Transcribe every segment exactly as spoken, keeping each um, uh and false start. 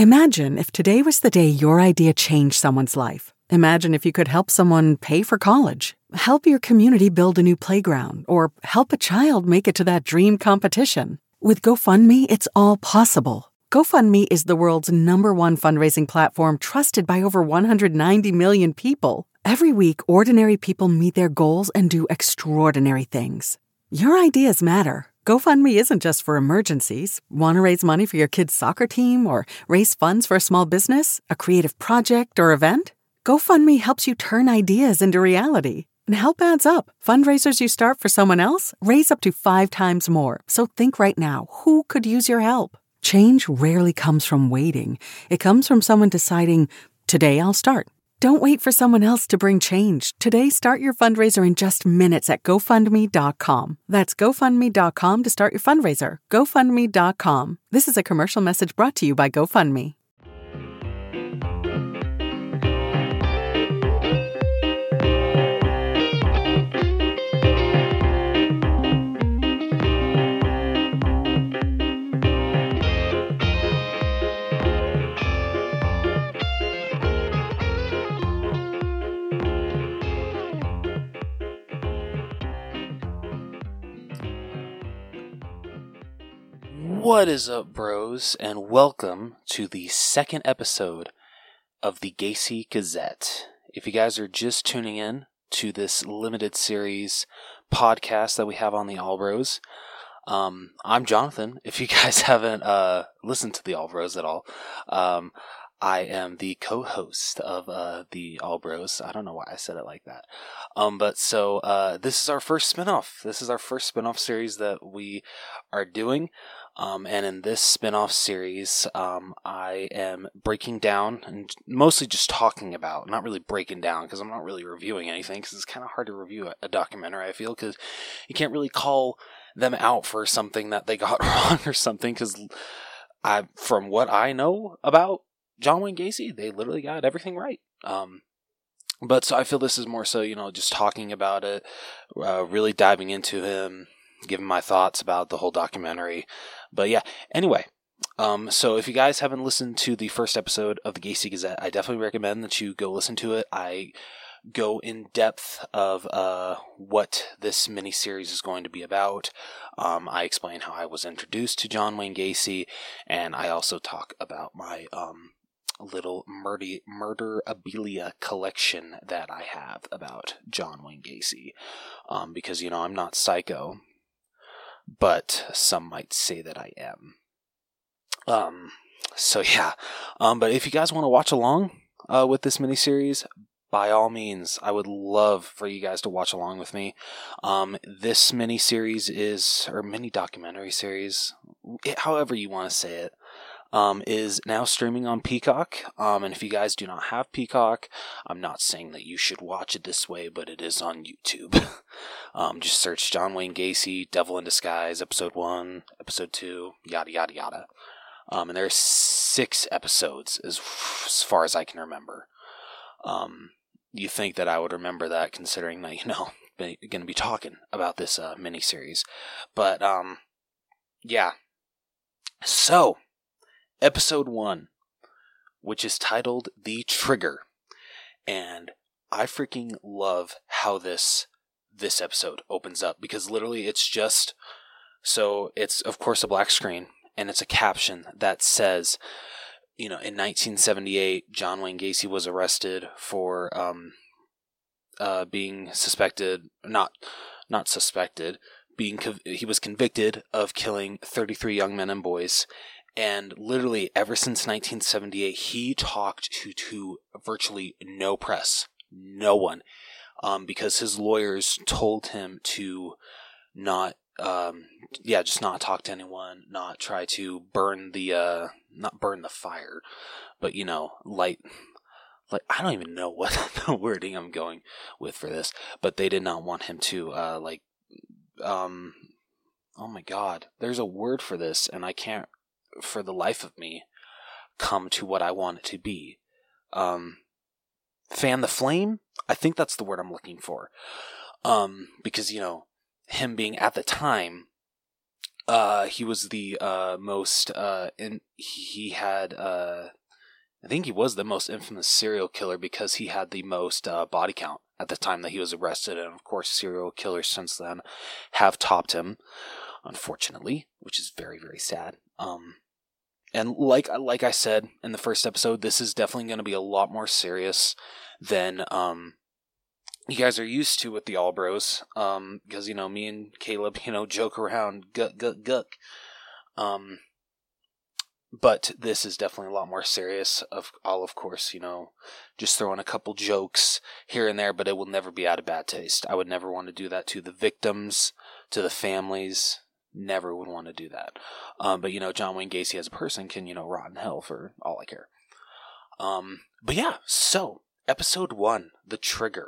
Imagine if today was the day your idea changed someone's life. Imagine if you could help someone pay for college, help your community build a new playground, or help a child make it to that dream competition. With GoFundMe, it's all possible. GoFundMe is the world's number one fundraising platform trusted by over one hundred ninety million people. Every week, ordinary people meet their goals and do extraordinary things. Your ideas matter. GoFundMe isn't just for emergencies. Want to raise money for your kid's soccer team or raise funds for a small business, a creative project, or event? GoFundMe helps you turn ideas into reality. And help adds up. Fundraisers you start for someone else raise up to five times more. So think right now, who could use your help? Change rarely comes from waiting. It comes from someone deciding, today I'll start. Don't wait for someone else to bring change. Today, start your fundraiser in just minutes at GoFundMe dot com. That's GoFundMe dot com to start your fundraiser. GoFundMe dot com. This is a commercial message brought to you by GoFundMe. What is up, bros, and welcome to the second episode of the Gacy Gazette. If you guys are just tuning in to this limited series podcast that we have on the All Bros, um, I'm Jonathan. If you guys haven't uh, listened to the All Bros at all, um, I am the co-host of uh, the All Bros. I don't know why I said it like that. Um, but so uh, this is our first spinoff. This is our first spinoff series that we are doing. Um, and in this spinoff series, um, I am breaking down and mostly just talking about, not really breaking down because I'm not really reviewing anything because it's kind of hard to review a, a documentary, I feel, because you can't really call them out for something that they got wrong or something because I, from what I know about John Wayne Gacy, they literally got everything right. Um, but so I feel this is more so, you know, just talking about it, uh, really diving into him, giving my thoughts about the whole documentary. But yeah, anyway, um, so if you guys haven't listened to the first episode of the Gacy Gazette, I definitely recommend that you go listen to it. I go in depth of uh, what this miniseries is going to be about. Um, I explain how I was introduced to John Wayne Gacy, and I also talk about my um, little murder murderabilia collection that I have about John Wayne Gacy. Um, because, you know, I'm not psycho, but some might say that I am. Um, so yeah. Um, but if you guys want to watch along uh, with this miniseries, by all means, I would love for you guys to watch along with me. Um, this miniseries is, or mini documentary series, it, however you want to say it, um, is now streaming on Peacock. Um, and if you guys do not have Peacock, I'm not saying that you should watch it this way, but it is on YouTube. um, just search John Wayne Gacy, Devil in Disguise, episode one, episode two, yada, yada, yada. Um, and there's six episodes as, as far as I can remember. Um, you think that I would remember that considering that, you know, going to be talking about this uh, miniseries. But, um, yeah. So, episode one, which is titled The Trigger. And I freaking love how this this episode opens up, because literally it's just, so it's of course a black screen, and it's a caption that says, you know, in nineteen seventy-eight, John Wayne Gacy was arrested for um, uh, being suspected, not not suspected, being he was convicted of killing thirty-three young men and boys. And literally, ever since nineteen seventy-eight, he talked to, to virtually no press, no one, um, because his lawyers told him to not, um, yeah, just not talk to anyone, not try to burn the, uh, not burn the fire, but, you know, light, like, I don't even know what the wording I'm going with for this, but they did not want him to, uh, like, um, oh my God, there's a word for this, and I can't, for the life of me, come to what I want it to be. Um, fan the flame? I think that's the word I'm looking for. Um, because, you know, him being at the time, uh, he was the uh, most, uh, in, he had, uh, I think he was the most infamous serial killer because he had the most uh, body count at the time that he was arrested. And of course, serial killers since then have topped him, unfortunately, which is very, very sad. Um, and like like I said in the first episode, this is definitely going to be a lot more serious than um, you guys are used to with the All Bros. Um, because, you know, me and Caleb, you know, joke around, guck, guck, guck. Um, but this is definitely a lot more serious. Of all, of course, you know, just throwing a couple jokes here and there, but it will never be out of bad taste. I would never want to do that to the victims, to the families. Never would want to do that. Um, but, you know, John Wayne Gacy as a person can, you know, rot in hell for all I care. Um, but yeah, so, episode one, The Trigger.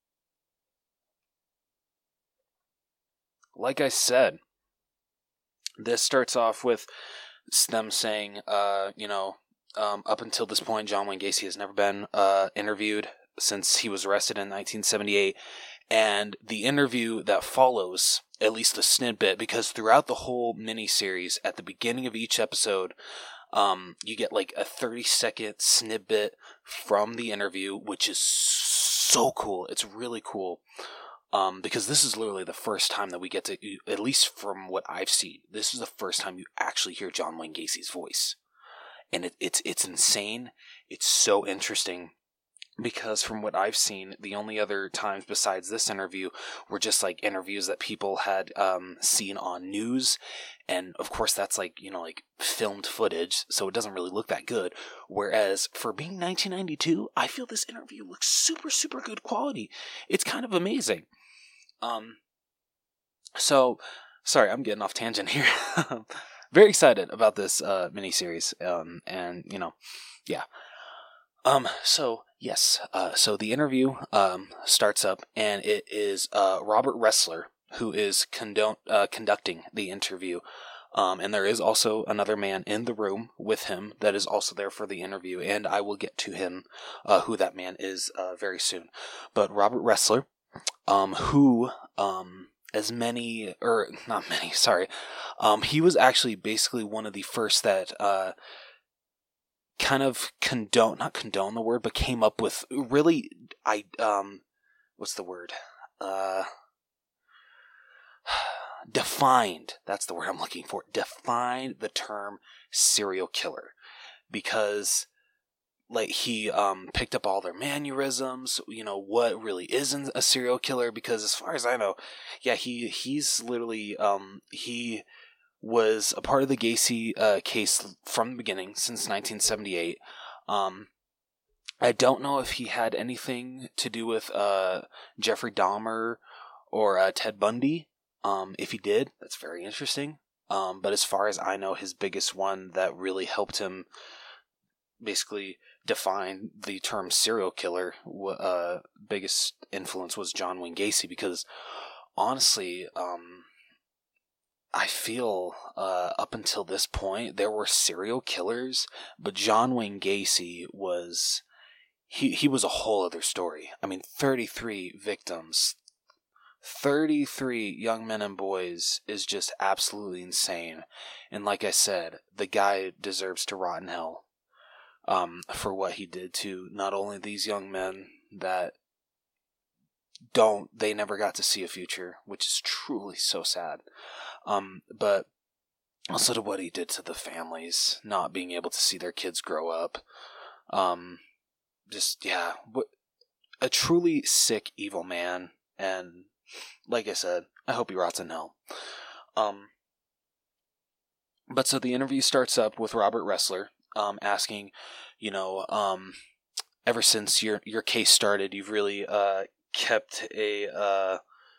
Like I said, this starts off with them saying, uh, you know, um, up until this point, John Wayne Gacy has never been uh, interviewed since he was arrested in nineteen seventy-eight. And the interview that follows, at least the snippet, because throughout the whole miniseries, at the beginning of each episode, um, you get like a thirty second snippet from the interview, which is so cool. It's really cool. Um, because this is literally the first time that we get to, at least from what I've seen, this is the first time you actually hear John Wayne Gacy's voice. And it, it's, it's insane. It's so interesting. Because from what I've seen, the only other times besides this interview were just like interviews that people had um, seen on news. And of course, that's like, you know, like filmed footage. So it doesn't really look that good. Whereas for being nineteen ninety-two, I feel this interview looks super, super good quality. It's kind of amazing. Um, so, sorry, I'm getting off tangent here. Very excited about this uh, miniseries. Um, and, you know, yeah. Um, so, yes, uh, so the interview, um, starts up, and it is, uh, Robert Ressler, who is condone, uh, conducting the interview, um, and there is also another man in the room with him that is also there for the interview, and I will get to him, uh, who that man is, uh, very soon. But Robert Ressler, um, who, um, as many, or, not many, sorry, um, he was actually basically one of the first that, uh, kind of condone, not condone the word, but came up with really, I, um, what's the word? Uh, defined, that's the word I'm looking for, defined the term serial killer. Because, like, he, um, picked up all their mannerisms, you know, what really isn't a serial killer, because as far as I know, yeah, he, he's literally, um, he was a part of the Gacy uh, case from the beginning, since nineteen seventy-eight. Um, I don't know if he had anything to do with uh, Jeffrey Dahmer or uh, Ted Bundy. Um, if he did, that's very interesting. Um, but as far as I know, his biggest one that really helped him basically define the term serial killer, uh, biggest influence was John Wayne Gacy, because honestly, um, I feel uh, up until this point, there were serial killers, but John Wayne Gacy was, he, he was a whole other story. I mean, thirty-three victims, thirty-three young men and boys is just absolutely insane. And like I said, the guy deserves to rot in hell um, for what he did to not only these young men that don't, they never got to see a future, which is truly so sad. Um, but also to what he did to the families, not being able to see their kids grow up. Um, just, yeah, what, a truly sick, evil man. And like I said, I hope he rots in hell. Um, but so the interview starts up with Robert Ressler, um, asking, you know, um, ever since your, your case started, you've really, uh, kept a, uh,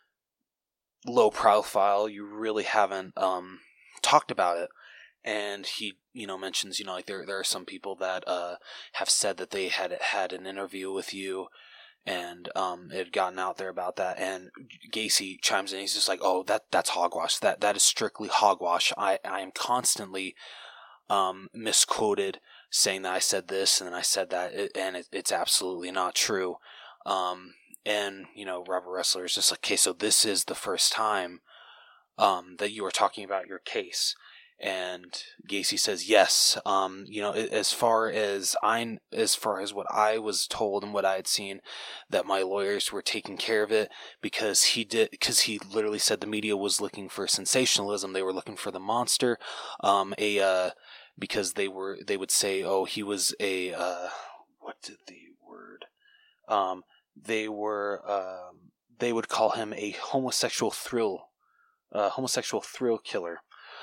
low profile. You really haven't um talked about it. And he, you know, mentions, you know, like there there are some people that uh have said that they had had an interview with you, and um it had gotten out there about that. And Gacy chimes in. He's just like, "Oh, that that's hogwash. That that is strictly hogwash. I I am constantly um misquoted, saying that I said this and then I said that, and it, it's absolutely not true." Um. And, you know, Robert Ressler is just like, okay, so this is the first time um, that you were talking about your case. And Gacy says, yes, um, you know, as far as I, as far as what I was told and what I had seen, that my lawyers were taking care of it, because he did, because he literally said the media was looking for sensationalism. They were looking for the monster, um, a, uh, because they were, they would say, oh, he was a, uh, what did the word, um, they were, um, they would call him a homosexual thrill, uh, homosexual thrill killer.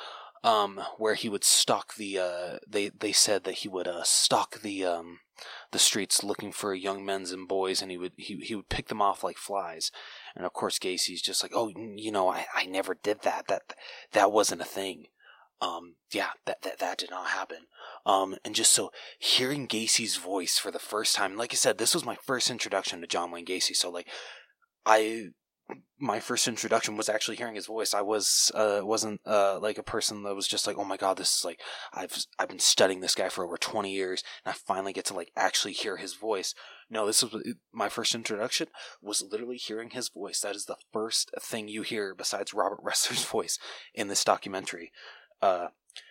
Um, where he would stalk the, uh, they, they said that he would, uh, stalk the, um, the streets looking for young men and boys, and he would, he, he would pick them off like flies. And of course, Gacy's just like, oh, you know, I, I never did that. That, that wasn't a thing. Um, yeah, that, that, that did not happen. Um, and just so hearing Gacy's voice for the first time, like I said, this was my first introduction to John Wayne Gacy. So like, I, my first introduction was actually hearing his voice. I was, uh, wasn't, uh, like a person that was just like, oh my God, this is like, I've, I've been studying this guy for over twenty years, and I finally get to like actually hear his voice. No, this was my first introduction was literally hearing his voice. That is the first thing you hear besides Robert Ressler's voice in this documentary, uh,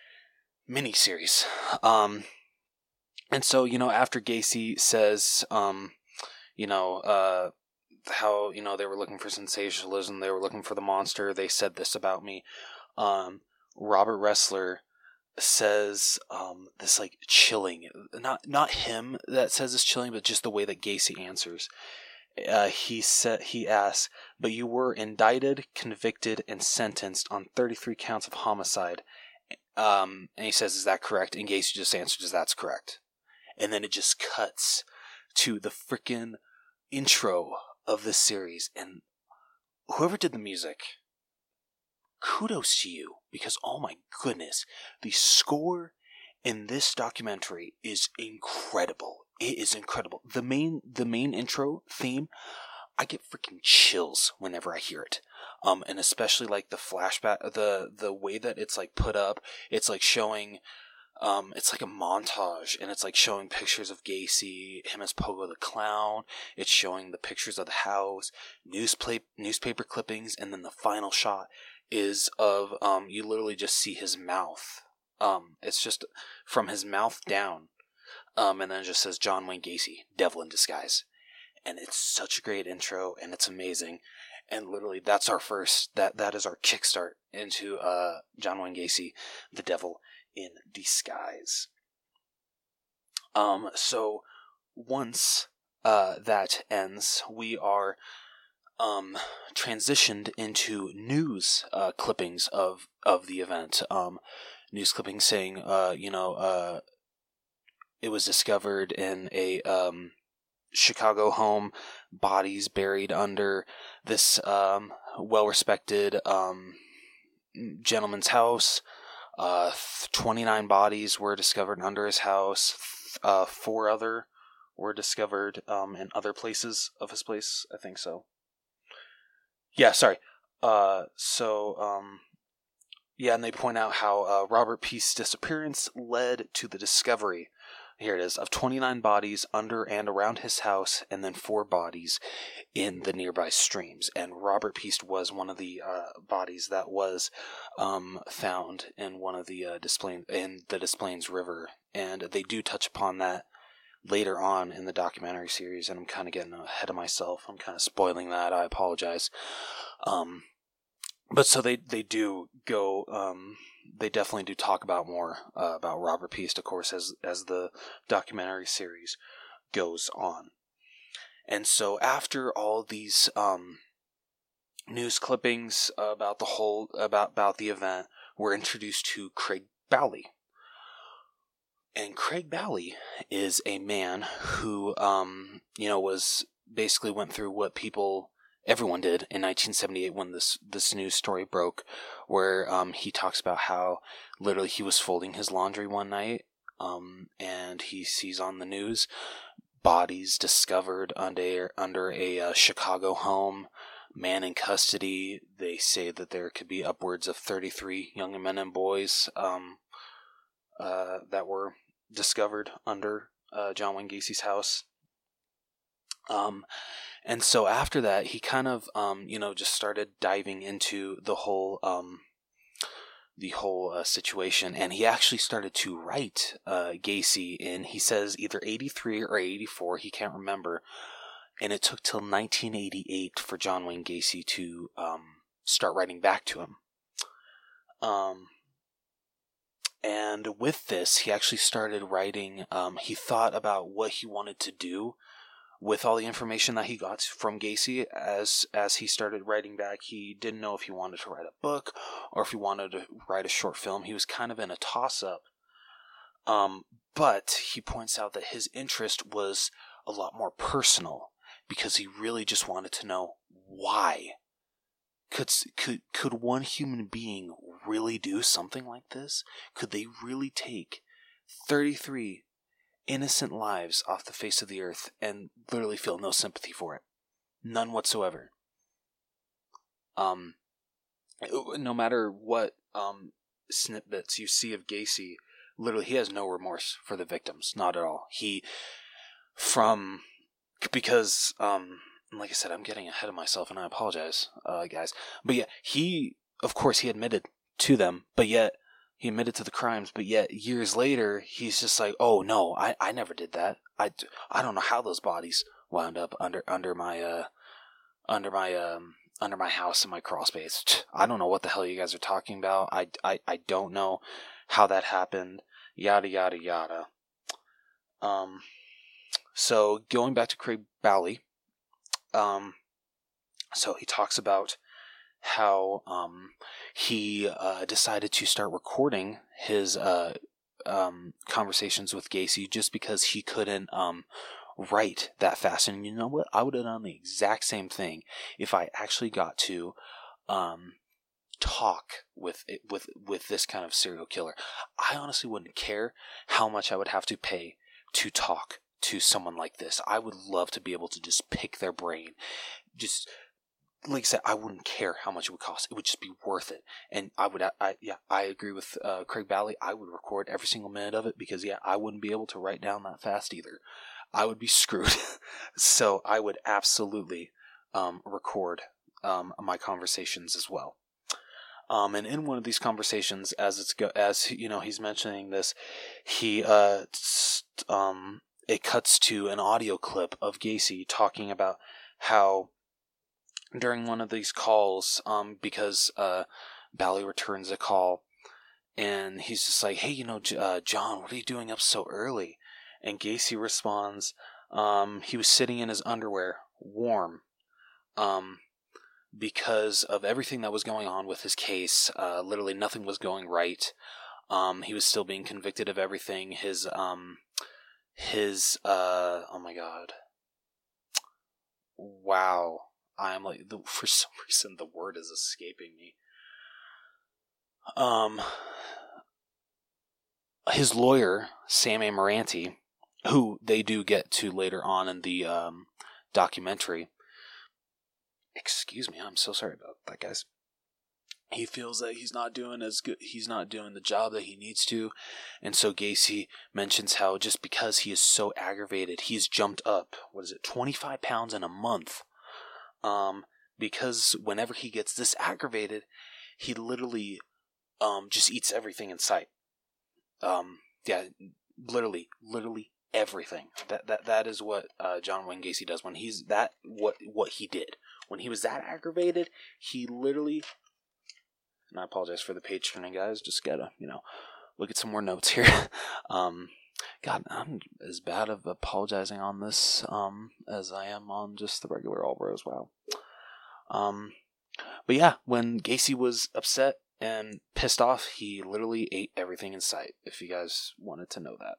miniseries. Um, and so, you know, after Gacy says, um, you know, uh, how, you know, they were looking for sensationalism, they were looking for the monster, they said this about me, um, Robert Ressler says, um, this, like, chilling, not, not him that says this chilling, but just the way that Gacy answers. Uh, he said, he asks, but you were indicted, convicted, and sentenced on thirty-three counts of homicide. Um, and he says, is that correct? And Gacy just answers, that's correct. And then it just cuts to the freaking intro of this series, and whoever did the music, kudos to you, because oh my goodness, the score in this documentary is incredible. It is incredible. The main the main intro theme, I get freaking chills whenever I hear it. Um, and especially like the flashback, the the way that it's like put up, it's like showing. Um, it's like a montage, and it's like showing pictures of Gacy, him as Pogo the Clown. It's showing the pictures of the house, newspaper newspaper clippings, and then the final shot is of um, you literally just see his mouth. Um, it's just from his mouth down, um, and then it just says John Wayne Gacy, Devil in Disguise, and it's such a great intro, and it's amazing. And literally, that's our first. That that is our kickstart into uh, John Wayne Gacy, the Devil in Disguise. Um, so once uh, that ends, we are um, transitioned into news uh, clippings of, of the event. Um, news clippings saying, uh, you know, uh, it was discovered in a um, Chicago home, bodies buried under this um, well-respected um, gentleman's house. Uh, twenty-nine bodies were discovered under his house. Uh, four other were discovered um, in other places of his place. I think so. Yeah, sorry. Uh, so, um, yeah, and they point out how uh, Robert Peace's disappearance led to the discovery, here it is, of twenty-nine bodies under and around his house, and then four bodies in the nearby streams. And Robert Peace was one of the uh, bodies that was um, found in one of the uh, Des in the Des Plaines River, and they do touch upon that later on in the documentary series. And I'm kind of getting ahead of myself. I'm kind of spoiling that. I apologize. Um, but so they they do go. Um, They definitely do talk about more uh, about Robert Peace, of course, as as the documentary series goes on. And so after all these um, news clippings about the whole about about the event, we're introduced to Craig Bowley. And Craig Bowley is a man who, um, you know, was basically went through what people. Everyone did in nineteen seventy-eight when this this news story broke, where um, he talks about how literally he was folding his laundry one night, um, and he sees on the news bodies discovered under under a uh, Chicago home, man in custody. They say that there could be upwards of thirty-three young men and boys um, uh, that were discovered under uh, John Wayne Gacy's house. Um, and so after that, he kind of, um, you know, just started diving into the whole, um, the whole uh, situation, and he actually started to write uh, Gacy in, he says, either eighty-three or eighty-four, he can't remember, and it took till nineteen eighty-eight for John Wayne Gacy to um, start writing back to him. Um, and with this, he actually started writing, um, he thought about what he wanted to do with all the information that he got from Gacy. As as he started writing back, he didn't know if he wanted to write a book or if he wanted to write a short film. He was kind of in a toss-up. Um, but he points out that his interest was a lot more personal, because he really just wanted to know why. Could, could, could one human being really do something like this? Could they really take thirty-three innocent lives off the face of the earth and literally feel no sympathy for it? None whatsoever. Um, no matter what um, snippets you see of Gacy, literally he has no remorse for the victims. Not at all. He, from, because, um, like I said, I'm getting ahead of myself and I apologize, uh, guys. But yeah, he, of course, he admitted to them, but yet, he admitted to the crimes, but yet years later, he's just like, oh no, I, I never did that. I, I don't know how those bodies wound up under, under my, uh, under my, um, under my house in my crawl space. I don't know what the hell you guys are talking about. I, I, I don't know how that happened. Yada, yada, yada. Um, so going back to Craig Bally, um, so he talks about how um, he uh, decided to start recording his uh, um, conversations with Gacy just because he couldn't um, write that fast. And you know what? I would have done the exact same thing if I actually got to um, talk with it, with with this kind of serial killer. I honestly wouldn't care how much I would have to pay to talk to someone like this. I would love to be able to just pick their brain. Just like I said, I wouldn't care how much it would cost. It would just be worth it. And I would, I, yeah, I agree with uh, Craig Bally. I would record every single minute of it because, yeah, I wouldn't be able to write down that fast either. I would be screwed. So I would absolutely um, record um, my conversations as well. Um, and in one of these conversations, as it's go, as you know, he's mentioning this, he uh, st- um, it cuts to an audio clip of Gacy talking about how, during one of these calls, um, because uh, Bally returns a call, and he's just like, hey, you know, uh, John, what are you doing up so early? And Gacy responds, um, he was sitting in his underwear, warm, um, because of everything that was going on with his case. Uh, literally nothing was going right. Um, he was still being convicted of everything. His, um, his, uh, oh my god. Wow. I'm like, the, for some reason, the word is escaping me. Um, his lawyer, Sam Amoranti, who they do get to later on in the um, documentary. Excuse me, I'm so sorry about that, guys. He feels that he's not doing as good. He's not doing the job that he needs to, and so Gacy mentions how just because he is so aggravated, he's jumped up. What is it, twenty-five pounds in a month? Um, because whenever he gets this aggravated, he literally, um, just eats everything in sight. Um, yeah, literally, literally everything. That that that is what uh, John Wayne Gacy does when he's that. What what he did when he was that aggravated, he literally. And I apologize for the page turning, guys. Just gotta, you know, look at some more notes here. um. God, I'm as bad of apologizing on this um, as I am on just the regular All Bros. Wow. Um, but yeah, when Gacy was upset and pissed off, he literally ate everything in sight, if you guys wanted to know that.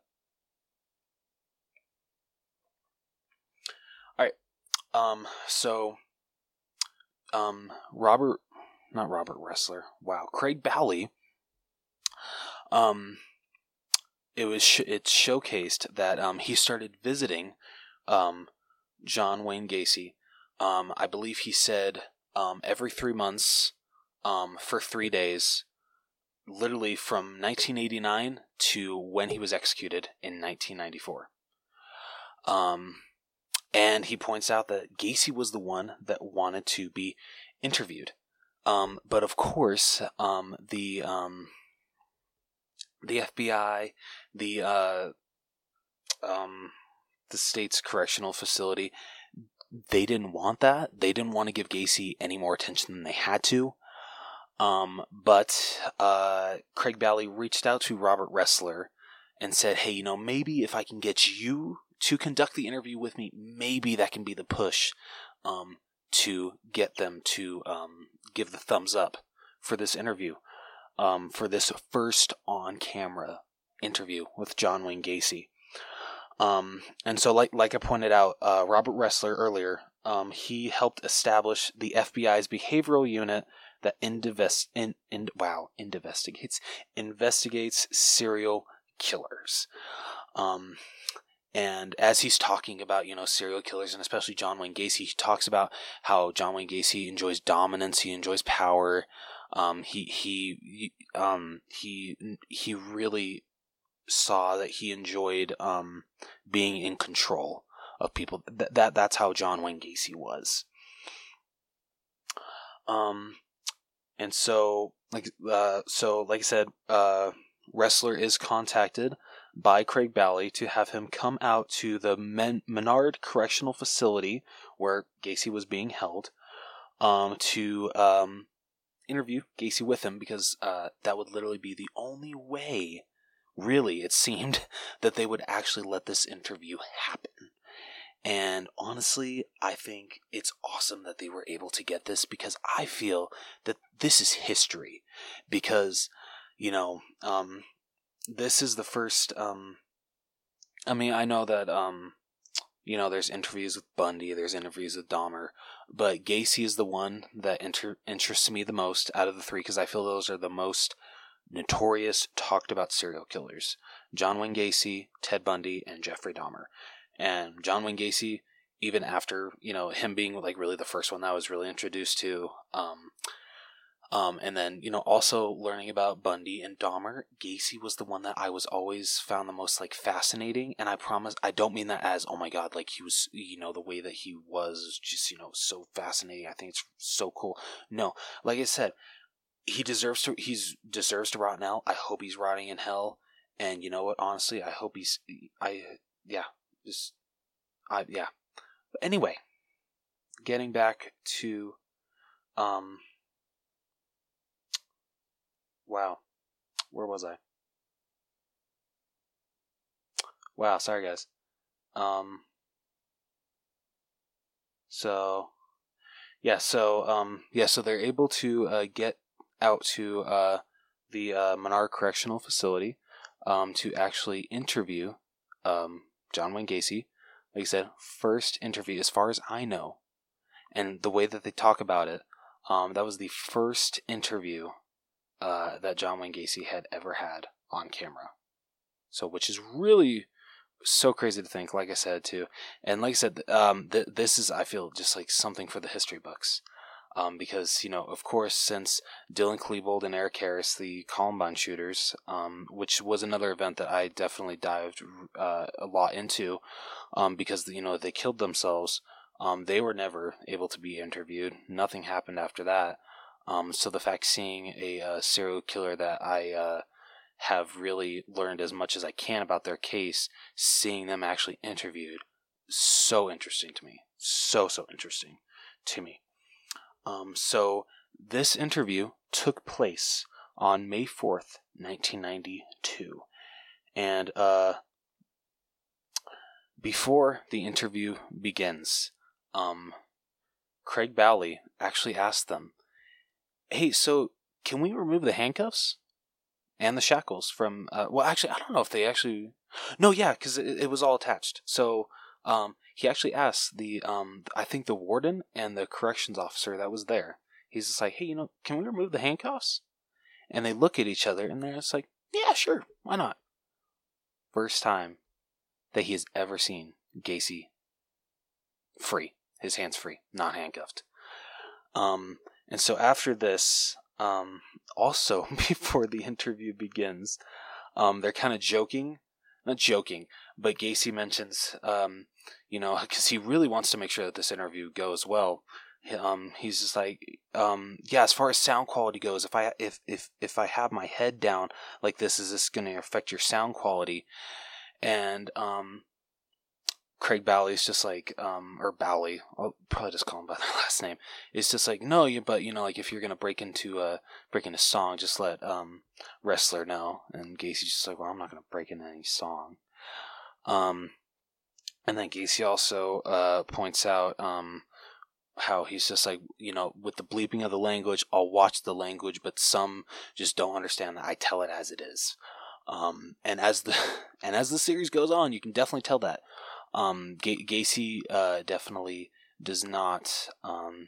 Alright, um, so, um, Robert, not Robert Ressler, wow, Craig Bally, um... It was sh- it's showcased that um, he started visiting um, John Wayne Gacy. Um, I believe he said um, every three months um, for three days, literally from nineteen eighty-nine to when he was executed in nineteen ninety-four. Um, And he points out that Gacy was the one that wanted to be interviewed. Um, but of course, um, the um, the F B I, the uh, um, the state's correctional facility, they didn't want that. They didn't want to give Gacy any more attention than they had to. Um, but uh, Craig Bally reached out to Robert Ressler and said, hey, you know, maybe if I can get you to conduct the interview with me, maybe that can be the push um, to get them to um, give the thumbs up for this interview, um, for this first on-camera interview with John Wayne Gacy. Um, and so, like like I pointed out, uh, Robert Ressler earlier, um, he helped establish the F B I's behavioral unit that indivest in, in wow investigates investigates serial killers. Um, and as he's talking about, you know, serial killers, and especially John Wayne Gacy, he talks about how John Wayne Gacy enjoys dominance, he enjoys power. Um, he he um he he really saw that he enjoyed um being in control of people. Th- that that's how John Wayne Gacy was. Um, and so like uh so like I said, uh, Ressler is contacted by Craig Bally to have him come out to the Men- Menard Correctional Facility where Gacy was being held, um, to um interview Gacy with him, because uh that would literally be the only way, really, it seemed, that they would actually let this interview happen. And honestly, I think it's awesome that they were able to get this, because I feel that this is history. Because, you know, um, this is the first, um, I mean, I know that, um, you know, there's interviews with Bundy, there's interviews with Dahmer, but Gacy is the one that inter- interests me the most out of the three, because I feel those are the most notorious, talked about serial killers. John Wayne Gacy, Ted Bundy, and Jeffrey Dahmer. And John Wayne Gacy, even after, you know, him being like really the first one that I was really introduced to, um, um, and then, you know, also learning about Bundy and Dahmer, Gacy was the one that I was always found the most like fascinating. And I promise, I don't mean that as, oh my God, like he was, you know, the way that he was just, you know, so fascinating. I think it's so cool. No, like I said, he deserves to, he's deserves to rot in hell. I hope he's rotting in hell. And you know what, honestly, I hope he's, I, yeah, just, I, yeah. But anyway, getting back to, um, wow, where was I? Wow, sorry guys. Um, so, yeah, so, um, yeah, so they're able to, uh, get out to, uh, the, uh, Menard Correctional Facility, um, to actually interview, um, John Wayne Gacy. Like I said, first interview, as far as I know, and the way that they talk about it, um, that was the first interview uh, that John Wayne Gacy had ever had on camera. So, which is really so crazy to think, like I said, too. And like I said, um, th- this is, I feel, just like something for the history books. Um, because, you know, of course, since Dylan Klebold and Eric Harris, the Columbine shooters, um, which was another event that I definitely dived uh, a lot into, um, because, you know, they killed themselves, um, they were never able to be interviewed. Nothing happened after that. Um, so the fact seeing a uh, serial killer that I uh, have really learned as much as I can about their case, seeing them actually interviewed, so interesting to me. So, so interesting to me. Um, so this interview took place on May fourth, nineteen ninety-two. And uh, before the interview begins, um, Craig Bally actually asked them, hey, so can we remove the handcuffs and the shackles from, uh, well, actually, I don't know if they actually, no, yeah, because it, it was all attached. So um, he actually asked the, um, I think the warden and the corrections officer that was there, he's just like, hey, you know, can we remove the handcuffs? And they look at each other and they're just like, yeah, sure, why not? First time that he has ever seen Gacy free, his hands free, not handcuffed. Um, and so after this, um, also before the interview begins, um, they're kind of joking not joking, but Gacy mentions, um, you know, because he really wants to make sure that this interview goes well. Um, he's just like, um, yeah, as far as sound quality goes, if I if if if I have my head down like this, is this going to affect your sound quality? And um, Craig Bowley's just like, um, or Bowley, I'll probably just call him by their last name. It's just like, no, you, but you know, like if you're gonna break into a break into song, just let um Wrestler know. And Gacy's just like, well, I'm not gonna break into any song. Um, and then Gacy also uh points out um. how he's just like, you know, with the bleeping of the language, I'll watch the language, but some just don't understand that I tell it as it is. Um, and as the and as the series goes on, you can definitely tell that. Um, G- Gacy uh, definitely does not. Um,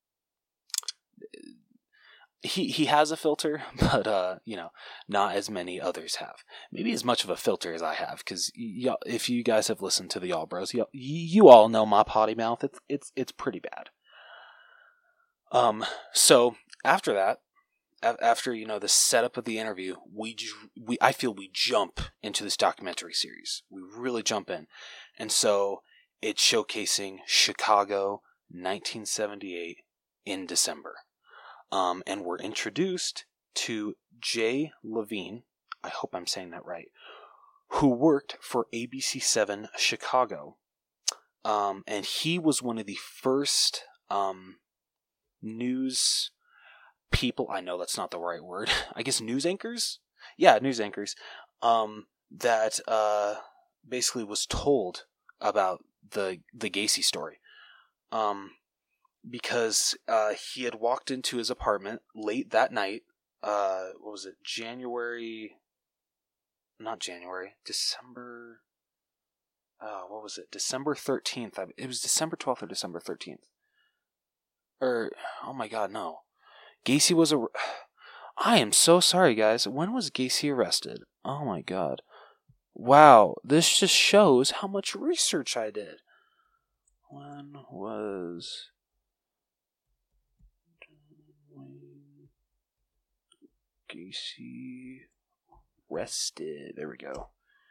he he has a filter, but uh, you know, not as many others have. Maybe as much of a filter as I have, because y- if you guys have listened to the All Bros, y- you all know my potty mouth. It's it's it's pretty bad. Um, so after that, after, you know, the setup of the interview, we, we, I feel we jump into this documentary series. We really jump in. And so it's showcasing Chicago, nineteen seventy-eight in December. Um, and we're introduced to Jay Levine. I hope I'm saying that right. Who worked for A B C seven Chicago. Um, and he was one of the first, um, news people, I know that's not the right word, I guess news anchors? Yeah, news anchors, um, that uh, basically was told about the the Gacy story. Um, because uh, he had walked into his apartment late that night, uh, what was it, January, not January, December, uh, what was it, December thirteenth, it was December twelfth or December thirteenth. Or, oh my god, no. Gacy was a... I am so sorry, guys. When was Gacy arrested? Oh my god. Wow, this just shows how much research I did. When was... Gacy arrested? There we go.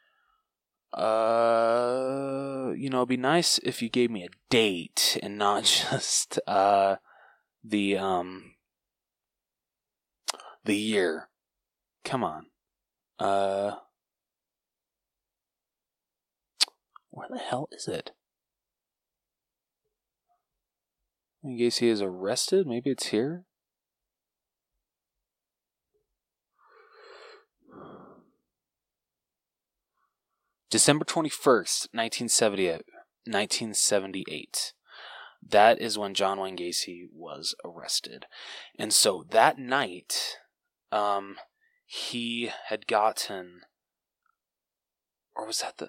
Uh, you know, it'd be nice if you gave me a date and not just, uh, the, um... the year. Come on. Uh, where the hell is it? Gacy is arrested? Maybe it's here? December twenty-first, nineteen seventy-eight. nineteen seventy-eight. That is when John Wayne Gacy was arrested. And so that night, um, he had gotten, or was that the,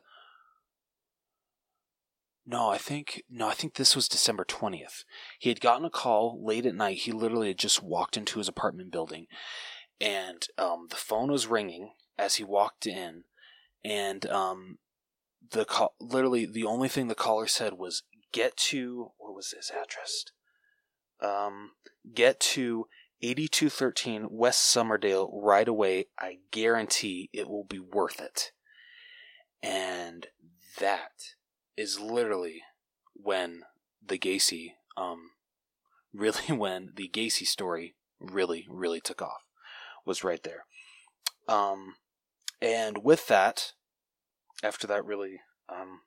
no, I think, no, I think this was December twentieth. He had gotten a call late at night. He literally had just walked into his apartment building, and um, the phone was ringing as he walked in, and um, the call, literally the only thing the caller said was, get to, what was his address? Um, get to eighty-two thirteen West Summerdale right away. I guarantee it will be worth it. And that is literally when the Gacy, um, really when the Gacy story really, really took off. Was right there. Um, and with that, after that really, um,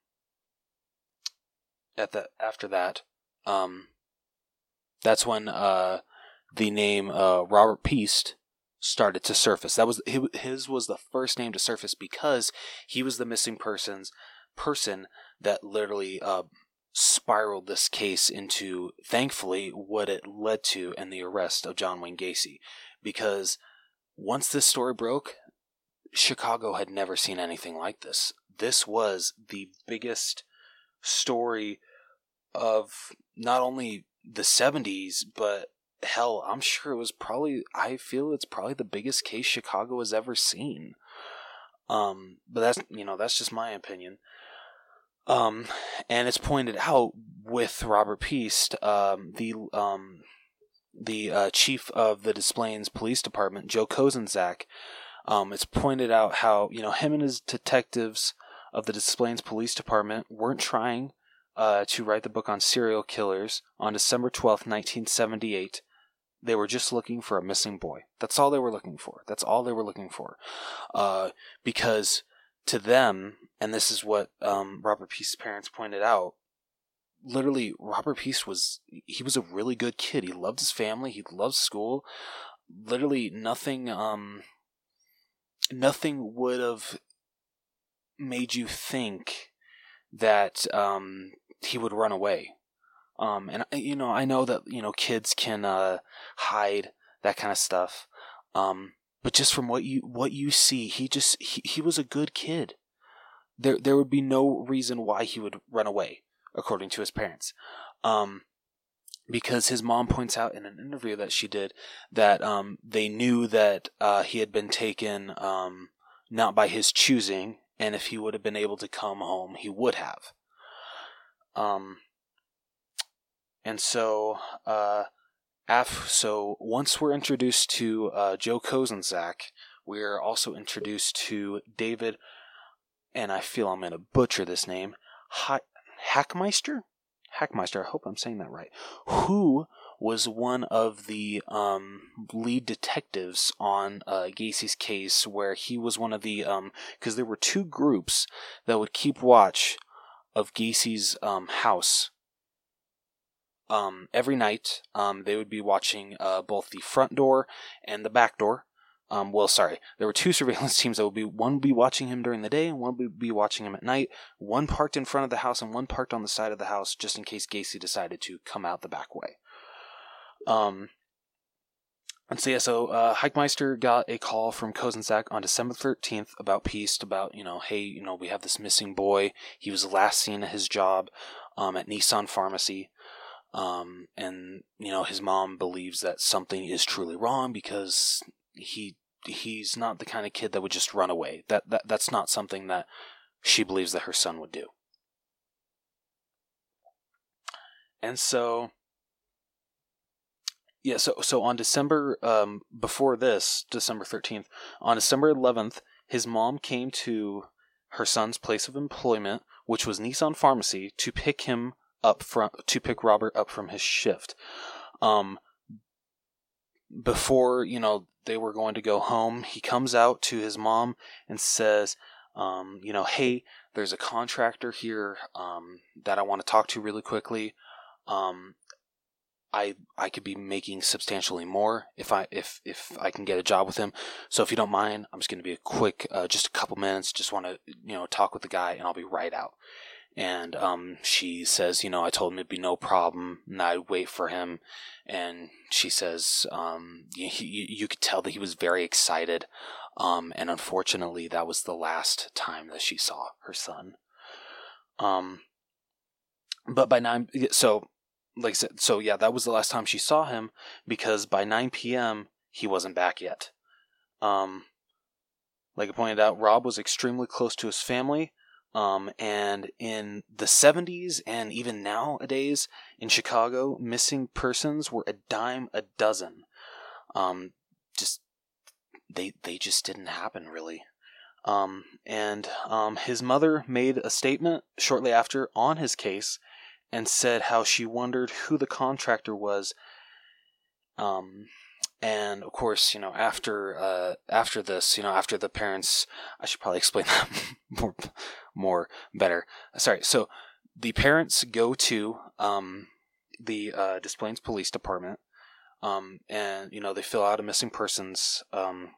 at the, after that, um, that's when, uh, the name, uh, Robert Piest started to surface. That was, his was the first name to surface because he was the missing persons, person that literally, uh, spiraled this case into, thankfully, what it led to and the arrest of John Wayne Gacy. Because once this story broke, Chicago had never seen anything like this. This was the biggest story of not only the seventies, but hell, I'm sure it was probably, I feel it's probably the biggest case Chicago has ever seen. Um, but that's, you know, that's just my opinion. Um, and it's pointed out with Robert Piest, um, the, um, the, uh, chief of the Des Plaines Police Department, Joe Kozenzak, Um, it's pointed out how, you know, him and his detectives of the Des Plaines Police Department weren't trying uh, to write the book on serial killers on December twelfth, nineteen seventy-eight. They were just looking for a missing boy. That's all they were looking for. That's all they were looking for. Uh, because to them, and this is what um, Robert Peace's parents pointed out, literally, Robert Peace was, he was a really good kid. He loved his family. He loved school. Literally nothing, um, nothing would have made you think that um, he would run away. Um, and, you know, I know that, you know, kids can uh, hide that kind of stuff. Um, but just from what you what you see, he just, he, he was a good kid. There there would be no reason why he would run away, according to his parents. Um, because his mom points out in an interview that she did that um, they knew that uh, he had been taken um, not by his choosing, and if he would have been able to come home, he would have. Um... And so, uh, af- so once we're introduced to uh, Joe Kozenzak, we're also introduced to David, and I feel I'm going to butcher this name, ha- Hackmeister? Hackmeister, I hope I'm saying that right. Who was one of the um, lead detectives on uh, Gacy's case, where he was one of the, um, because there were two groups that would keep watch of Gacy's um, house. Um, every night, um, they would be watching uh, both the front door and the back door. Um, well, sorry, there were two surveillance teams that would be, one would be watching him during the day and one would be watching him at night. One parked in front of the house and one parked on the side of the house, just in case Gacy decided to come out the back way. Um, and so yeah, so uh, Heichmeister got a call from Kozenzak on December thirteenth about Peace, about, you know, hey, you know, we have this missing boy. He was last seen at his job um, at Nissan Pharmacy. Um, and, you know, his mom believes that something is truly wrong because he he's not the kind of kid that would just run away. That, that that's not something that she believes that her son would do. And so, yeah, so so on December, um, before this, December thirteenth, on December eleventh, his mom came to her son's place of employment, which was Nissan Pharmacy, to pick him up from to pick Robert up from his shift. Um, before, you know, they were going to go home, he comes out to his mom and says, um, you know, hey, there's a contractor here um, that I want to talk to really quickly. Um, I I could be making substantially more if I if if I can get a job with him. So if you don't mind, I'm just going to be a quick, uh, just a couple minutes. Just want to, you know, talk with the guy, and I'll be right out. And um, she says, you know, I told him it'd be no problem, and I'd wait for him. And she says, um, you, you, you could tell that he was very excited. Um, and unfortunately, that was the last time that she saw her son. Um, but by nine, so like I said, so yeah, that was the last time she saw him, because by nine p.m. he wasn't back yet. Um, like I pointed out, Rob was extremely close to his family. Um, and in the seventies and even nowadays in Chicago, missing persons were a dime a dozen. Um, just, they, they just didn't happen, really. Um, and, um, his mother made a statement shortly after on his case and said how she wondered who the contractor was. Um, And of course, you know, after uh, after this, you know, after the parents, I should probably explain that more, more better. Sorry. So the parents go to um, the uh, Des Plaines Police Department, um, and you know, they fill out a missing persons um,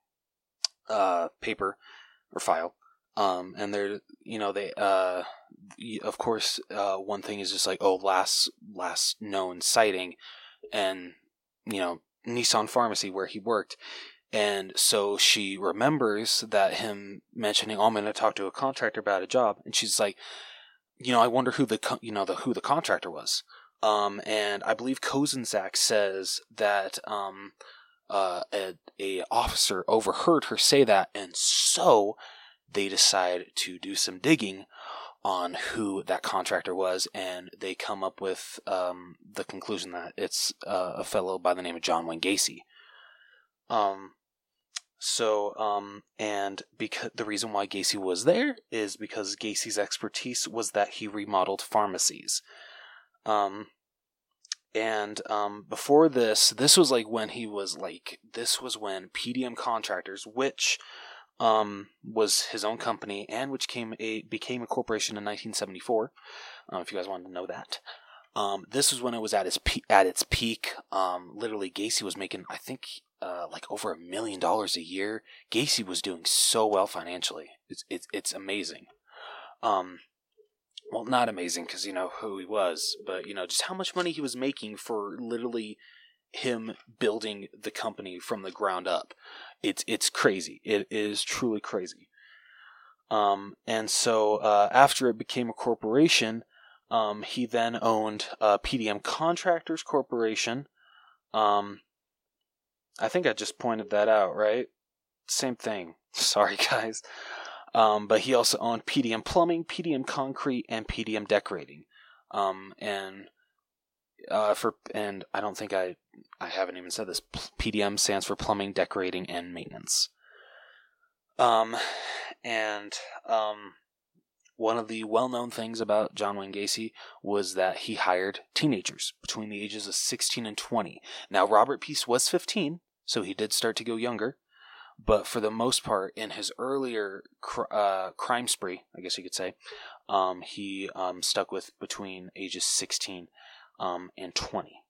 uh, paper or file, um, and they're, you know, they uh, of course, uh, one thing is just like, oh, last last known sighting, and you know, Nissan Pharmacy where he worked. And so she remembers that him mentioning, oh, I'm going to talk to a contractor about a job. And she's like, you know, I wonder who the, you know, the, who the contractor was. Um, and I believe Kozenzak says that, um, uh, a, a officer overheard her say that. And so they decide to do some digging on who that contractor was, and they come up with um, the conclusion that it's uh, a fellow by the name of John Wayne Gacy. Um, So, um, and because the reason why Gacy was there is because Gacy's expertise was that he remodeled pharmacies. Um, and um, before this, this was like when he was like, this was when P D M Contractors, which um, was his own company and which came a became a corporation in nineteen seventy-four. Uh, if you guys wanted to know that. Um, this was when it was at its pe- at its peak. Um, literally, Gacy was making, I think, uh, like over a million dollars a year. Gacy was doing so well financially. It's it's it's amazing. Um, well, not amazing because you know who he was, but you know just how much money he was making for literally him building the company from the ground up. It's it's crazy. It is truly crazy. Um, and so uh, after it became a corporation. Um, he then owned uh, P D M Contractors Corporation. Um, I think I just pointed that out, right? Same thing. Sorry, guys. Um, but he also owned P D M Plumbing, P D M Concrete, and P D M Decorating. Um, and uh, for and I don't think I I haven't even said this. P D M stands for Plumbing, Decorating, and Maintenance. Um, and um. One of the well-known things about John Wayne Gacy was that he hired teenagers between the ages of sixteen and twenty. Now, Robert Peace was fifteen, so he did start to go younger. But for the most part, in his earlier cr- uh, crime spree, I guess you could say, um, he um, stuck with between ages sixteen um, and twenty.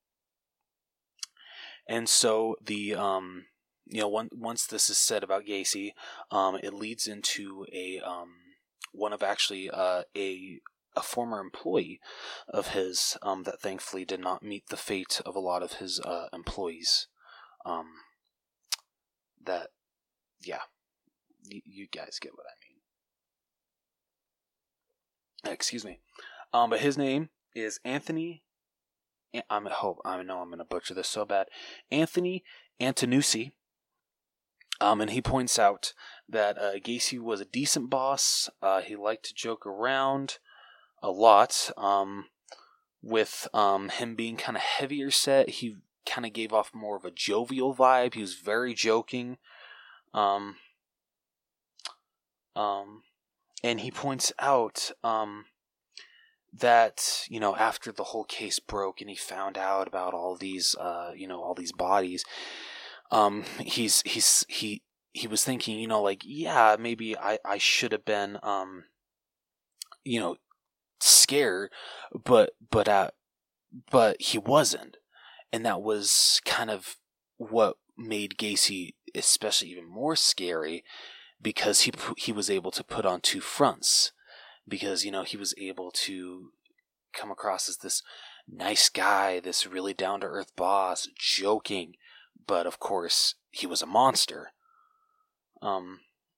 And so the um, you know one, once this is said about Gacy, um, it leads into a um, one of actually uh, a a former employee of his um, that thankfully did not meet the fate of a lot of his uh, employees. Um, that, yeah, y- you guys get what I mean. Excuse me. Um, but his name is Anthony. I'm hope I know I'm going to butcher this so bad. Anthony Antonucci. Um, and he points out that uh, Gacy was a decent boss. Uh, he liked to joke around a lot. Um, with um, him being kind of heavier set, he kind of gave off more of a jovial vibe. He was very joking. Um, um, and he points out um, that, you know, after the whole case broke and he found out about all these, uh, you know, all these bodies, um, he's he's he. He was thinking, you know, like, yeah, maybe I, I should have been, um, you know, scared, but, but, uh, but he wasn't. And that was kind of what made Gacy especially even more scary, because he, he was able to put on two fronts, because, you know, he was able to come across as this nice guy, this really down-to-earth boss, joking, but of course he was a monster. Um,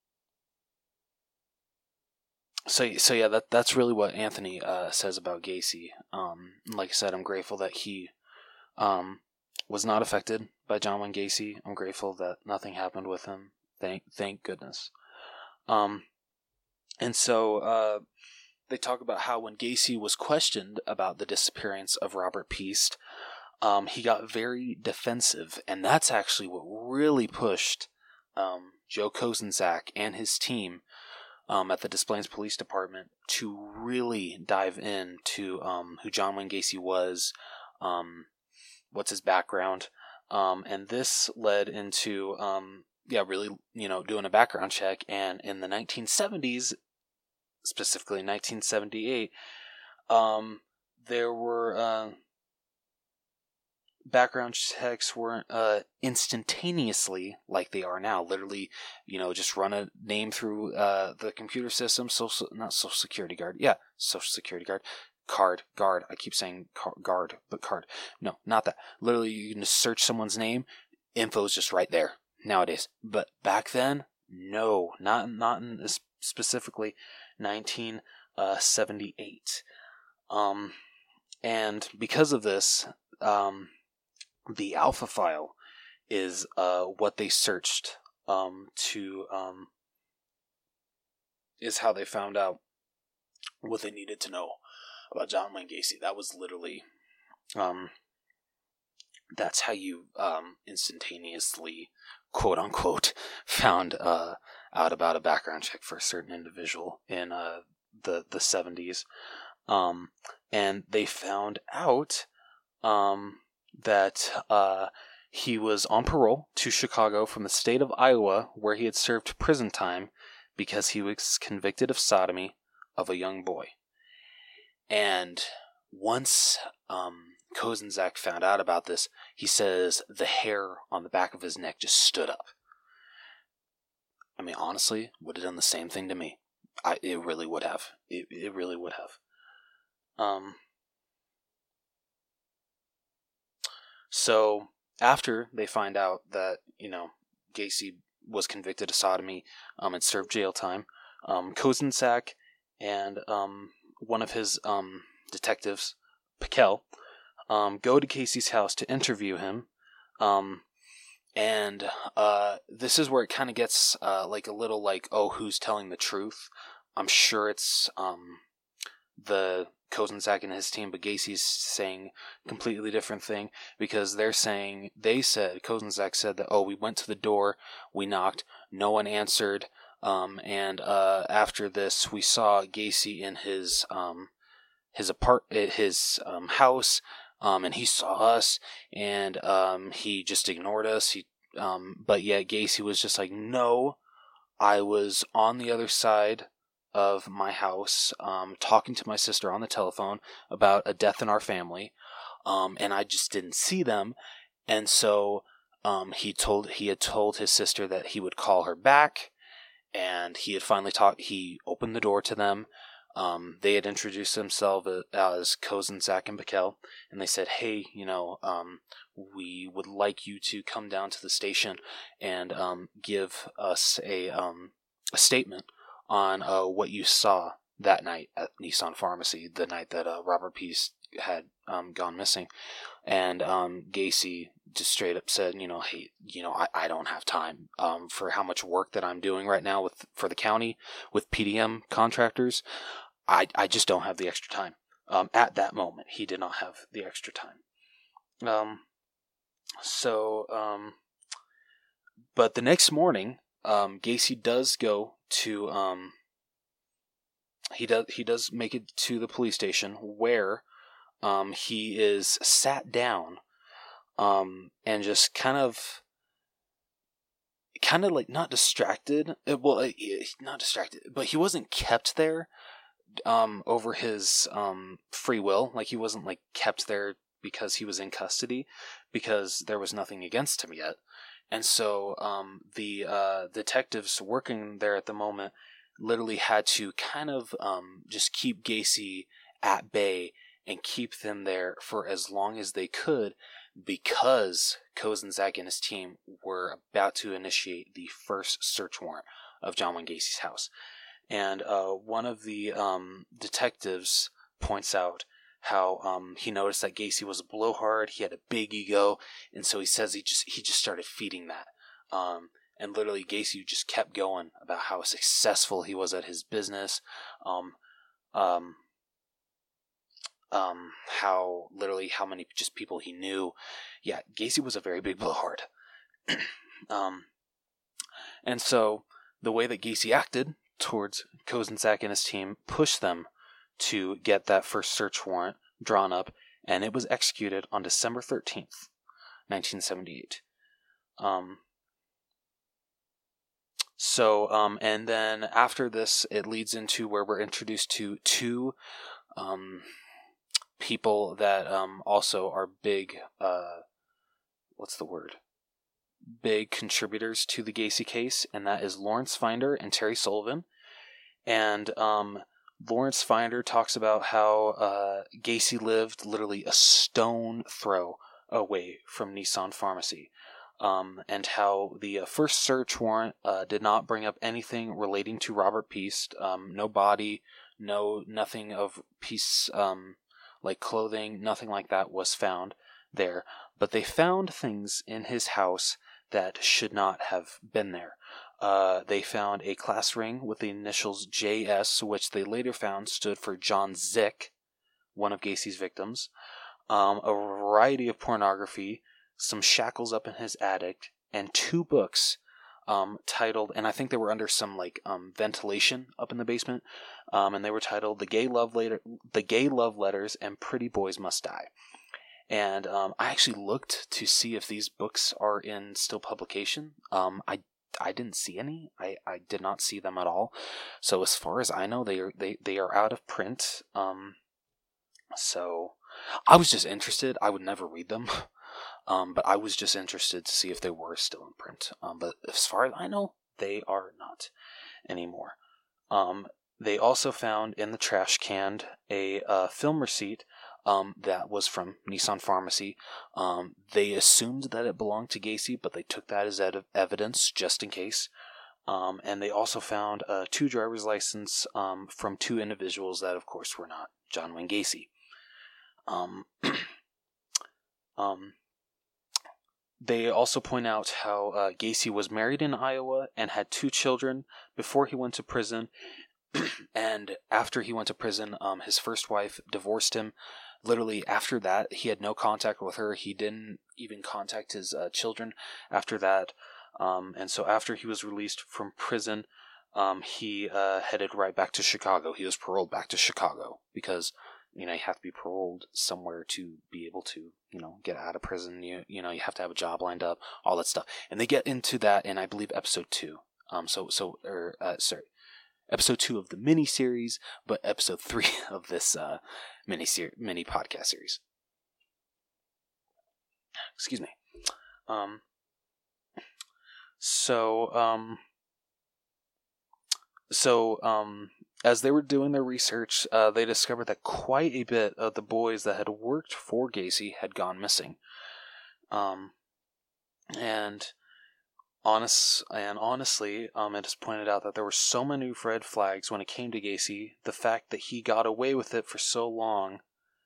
so, so yeah, that, that's really what Anthony, uh, says about Gacy. Um, like I said, I'm grateful that he, um, was not affected by John Wayne Gacy. I'm grateful that nothing happened with him. Thank, thank goodness. Um, and so, uh, they talk about how when Gacy was questioned about the disappearance of Robert Peace, um, he got very defensive, and that's actually what really pushed, um, Joe Kozenzak and his team um, at the Des Plaines Police Department to really dive into um, who John Wayne Gacy was, um, what's his background, um, and this led into um, yeah, really, you know, doing a background check. And in the nineteen seventies, specifically nineteen seventy-eight, um, there were uh, background checks weren't uh, instantaneously like they are now. Literally, you know, just run a name through uh, the computer system. Social, not social security guard. Yeah, social security guard. Card, guard. I keep saying car, guard, but card. No, not that. Literally, you can just search someone's name. Info's just right there nowadays. But back then, no, not not in this specifically nineteen seventy-eight. Um, and because of this, um. the alpha file is uh, what they searched um, to um, is how they found out what they needed to know about John Wayne Gacy. That was literally um, that's how you um, instantaneously, quote unquote, found uh, out about a background check for a certain individual in uh, the the seventies, um, and they found out um, that uh, he was on parole to Chicago from the state of Iowa, where he had served prison time because he was convicted of sodomy of a young boy. And once um, Kozenzak found out about this, he says the hair on the back of his neck just stood up. I mean, honestly, would have done the same thing to me. I it really would have. It it really would have. Um. So after they find out that, you know, Gacy was convicted of sodomy um, and served jail time, um, Kozenzak and um, one of his um, detectives, Pikel, um, go to Gacy's house to interview him. Um, and uh, this is where it kind of gets uh, like a little like, oh, who's telling the truth? I'm sure it's um, the Kozenzak and his team, but Gacy's saying a completely different thing, because they're saying, they said, Kozenzak said that, oh, we went to the door, we knocked, no one answered, um, and uh, after this, we saw Gacy in his um, his apart his um, house, um, and he saw us, and um, he just ignored us. He, um, but yet Gacy was just like, no, I was on the other side of my house, um, talking to my sister on the telephone about a death in our family, um, and I just didn't see them, and so um, he told he had told his sister that he would call her back, and he had finally talked. He opened the door to them. Um, they had introduced themselves as Kozenzak and Pikel, and they said, "Hey, you know, um, we would like you to come down to the station and um, give us a um, a statement on uh, what you saw that night at Nissan Pharmacy, the night that uh, Robert Peace had um, gone missing." And um, Gacy just straight up said, you know, hey, you know, I, I don't have time um, for how much work that I'm doing right now with for the county with P D M contractors. I, I just don't have the extra time. Um, at that moment, he did not have the extra time. Um, so, um, but the next morning, um, Gacy does go to, um, he does, he does make it to the police station, where, um, he is sat down, um, and just kind of, kind of like not distracted, well, not distracted, but he wasn't kept there, um, over his, um, free will. Like, he wasn't, like, kept there because he was in custody, because there was nothing against him yet. And so, um, the, uh, detectives working there at the moment literally had to kind of, um, just keep Gacy at bay and keep them there for as long as they could, because Kozenzak and his team were about to initiate the first search warrant of John Wayne Gacy's house. And uh, one of the um, detectives points out how um, he noticed that Gacy was a blowhard. He had a big ego, and so he says he just he just started feeding that. Um, and literally, Gacy just kept going about how successful he was at his business. Um, um, um, how literally how many just people he knew. Yeah, Gacy was a very big blowhard. um, and so the way that Gacy acted towards Kozenzak and his team pushed them to get that first search warrant drawn up, and it was executed on December thirteenth, nineteen seventy-eight. Um, so, um, and then after this, it leads into where we're introduced to two um, people that um, also are big, uh, what's the word? big contributors to the Gacy case, and that is Lawrence Finder and Terry Sullivan. And um, Lawrence Finder talks about how uh, Gacy lived literally a stone throw away from Nissan Pharmacy, um, and how the uh, first search warrant uh, did not bring up anything relating to Robert Peace. Um, no body, no nothing of Peace, um, like clothing, nothing like that was found there. But they found things in his house that should not have been there. Uh, they found a class ring with the initials J S, which they later found stood for John Zick, one of Gacy's victims. Um, a variety of pornography, some shackles up in his attic, and two books um, titled, and I think they were under some like um, ventilation up in the basement, um, and they were titled "The Gay Love Letter," "The Gay Love Letters," and "Pretty Boys Must Die." And um, I actually looked to see if these books are in still publication. Um, I I didn't see any. I, I did not see them at all. So as far as I know, they are they, they are out of print. Um, so I was just interested. I would never read them, um, but I was just interested to see if they were still in print. Um, but as far as I know, they are not anymore. Um, they also found in the trash can a uh, film receipt. Um, that was from Nissan Pharmacy. Um, they assumed that it belonged to Gacy, but they took that as ed- evidence just in case. Um, and they also found uh, two driver's license um, from two individuals that, of course, were not John Wayne Gacy. Um, um, they also point out how uh, Gacy was married in Iowa and had two children before he went to prison. And after he went to prison, um, his first wife divorced him. Literally after that, he had no contact with her. He didn't even contact his uh, children after that. Um, and so after he was released from prison, um, he uh, headed right back to Chicago. He was paroled back to Chicago because, you know, you have to be paroled somewhere to be able to, you know, get out of prison. You, you know, you have to have a job lined up, all that stuff. And they get into that in, I believe, episode two. Um, so, so, or, uh, sorry. Episode two of the mini series, but episode three of this uh, mini ser- mini podcast series. Excuse me. Um. So um. So um. As they were doing their research, uh, they discovered that quite a bit of the boys that had worked for Gacy had gone missing. Um. And. Honest and honestly, um, it is pointed out that there were so many red flags when it came to Gacy. The fact that he got away with it for so long,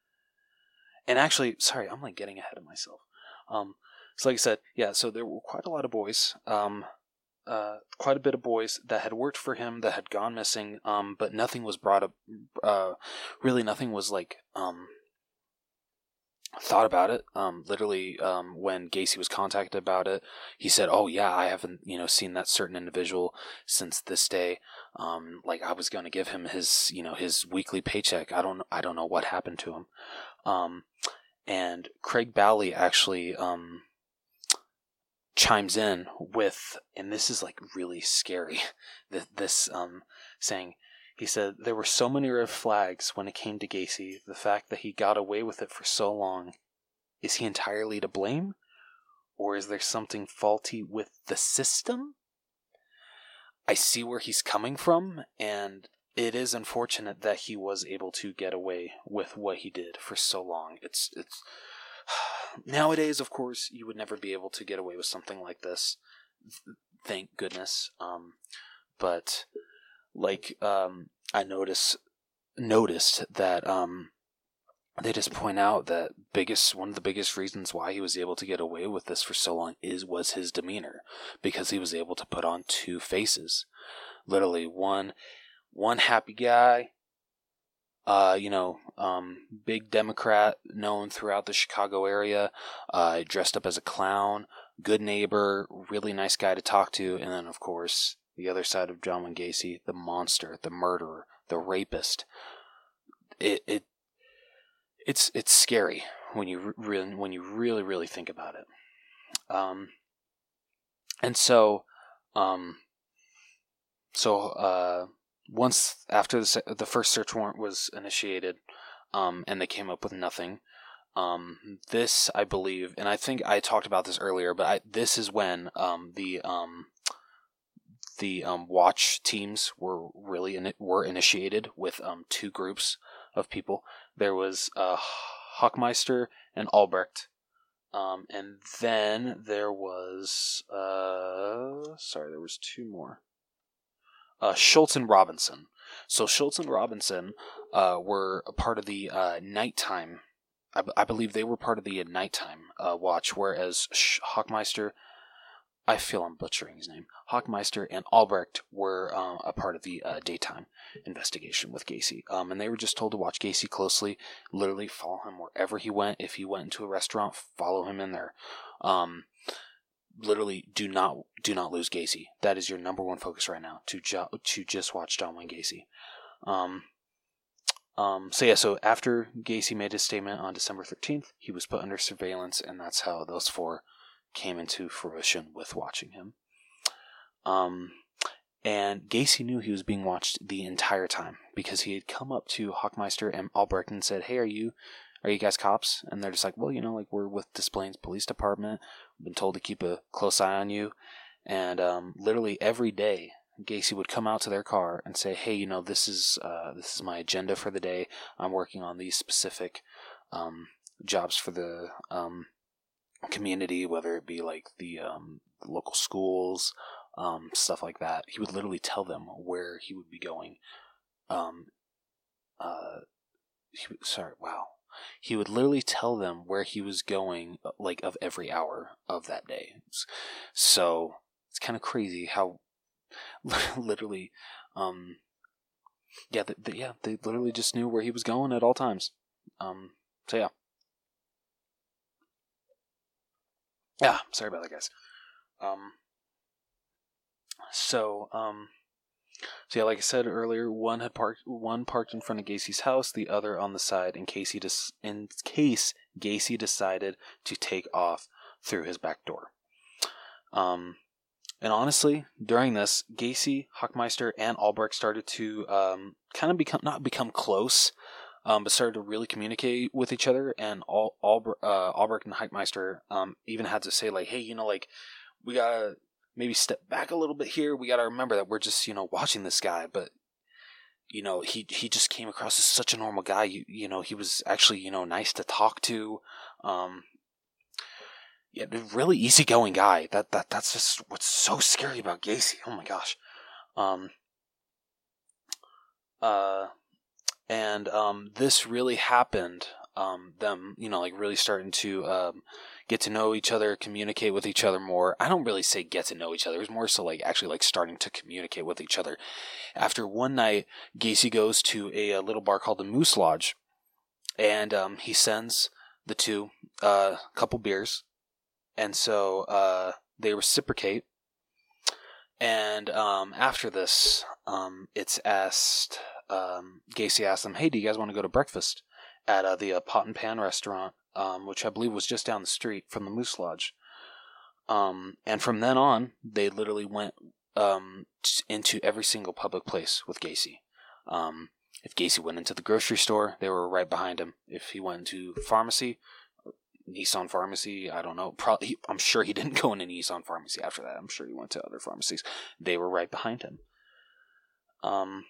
and actually, sorry, I'm like getting ahead of myself. Um, so like I said, yeah. So there were quite a lot of boys, um, uh, quite a bit of boys that had worked for him that had gone missing. Um, but nothing was brought up. Uh, really, nothing was like um. thought about it. Um, literally, um, when Gacy was contacted about it, he said, "Oh yeah, I haven't, you know, seen that certain individual since this day. Um, like I was going to give him his, you know, his weekly paycheck. I don't, I don't know what happened to him." Um, and Craig Bally actually um chimes in with, and this is like really scary. This, this um saying. He said, "There were so many red flags when it came to Gacy. The fact that he got away with it for so long. Is he entirely to blame? Or is there something faulty with the system?" I see where he's coming from, and it is unfortunate that he was able to get away with what he did for so long. It's, it's, nowadays, of course, you would never be able to get away with something like this. Thank goodness. Um, but... Like, um, I notice, noticed that, um, they just point out that biggest, one of the biggest reasons why he was able to get away with this for so long is, was his demeanor. Because he was able to put on two faces. Literally, one, one happy guy, uh, you know, um, big Democrat, known throughout the Chicago area, uh, dressed up as a clown, good neighbor, really nice guy to talk to, and then, of course, the other side of John Wayne Gacy, the monster, the murderer, the rapist. It it it's it's scary when you really when you really really think about it. Um, and so, um, so uh, once after the the first search warrant was initiated, um, and they came up with nothing. Um, this I believe, and I think I talked about this earlier, but I, this is when um the um. The um, watch teams were really in, were initiated with um, two groups of people. There was uh, Hockmeister and Albrecht, um, and then there was uh, sorry, there was two more. Uh, Schultz and Robinson. So Schultz and Robinson uh, were a part of the uh, nighttime. I, b- I believe they were part of the uh, nighttime uh, watch, whereas Sh- Hockmeister. I feel I'm butchering his name. Hockmeister and Albrecht were uh, a part of the uh, daytime investigation with Gacy. Um, and they were just told to watch Gacy closely, literally follow him wherever he went. If he went into a restaurant, follow him in there. Um, literally, do not do not lose Gacy. That is your number one focus right now, to, jo- to just watch John Wayne Gacy. Um, um, so yeah, so after Gacy made his statement on December thirteenth, he was put under surveillance, and that's how those four came into fruition with watching him. Um, and Gacy knew he was being watched the entire time because he had come up to Hockmeister and Albrecht and said, "Hey, are you, are you guys cops?" And they're just like, "Well, you know, like we're with Des Plaines Police Department. We've been told to keep a close eye on you." And um, literally every day, Gacy would come out to their car and say, "Hey, you know, this is uh, this is my agenda for the day. I'm working on these specific um, jobs for the." Um, community, whether it be like the um, local schools, um, stuff like that. He would literally tell them where he would be going. Um, uh, he, sorry, wow. He would literally tell them where he was going, like, of every hour of that day. So, it's kind of crazy how literally, um, yeah, the, the, yeah, they literally just knew where he was going at all times. Um, so yeah. Yeah, sorry about that, guys. Um, so, um, so yeah, like I said earlier, one had parked, one parked in front of Gacy's house, the other on the side, in case he dis- in case Gacy decided to take off through his back door. Um, and honestly, during this, Gacy, Hockmeister, and Albrecht started to um kind of become not become close. Um, but started to really communicate with each other, and all, all uh, Albrecht and Hockmeister um, even had to say, like, "Hey, you know, like, we gotta maybe step back a little bit here. We gotta remember that we're just, you know, watching this guy, but, you know, he he just came across as such a normal guy. You you know, he was actually, you know, nice to talk to. Um, yeah, really easygoing guy. That that that's just what's so scary about Gacy. Oh my gosh. Um. Uh." And um, this really happened, um, them, you know, like really starting to um, get to know each other, communicate with each other more. I don't really say get to know each other. It's more so like actually like starting to communicate with each other. After one night, Gacy goes to a, a little bar called the Moose Lodge, and um, he sends the two a uh, couple beers. And so uh, they reciprocate. And um, after this, um, it's asked... Um, Gacy asked them, "Hey, do you guys want to go to breakfast at uh, the uh, Pot and Pan restaurant, um, which I believe was just down the street from the Moose Lodge?" Um, and from then on, they literally went um, t- into every single public place with Gacy. Um, if Gacy went into the grocery store, they were right behind him. If he went into pharmacy, Nissan Pharmacy, I don't know. Probably, I'm sure he didn't go into Nissan Pharmacy after that. I'm sure he went to other pharmacies. They were right behind him. Um.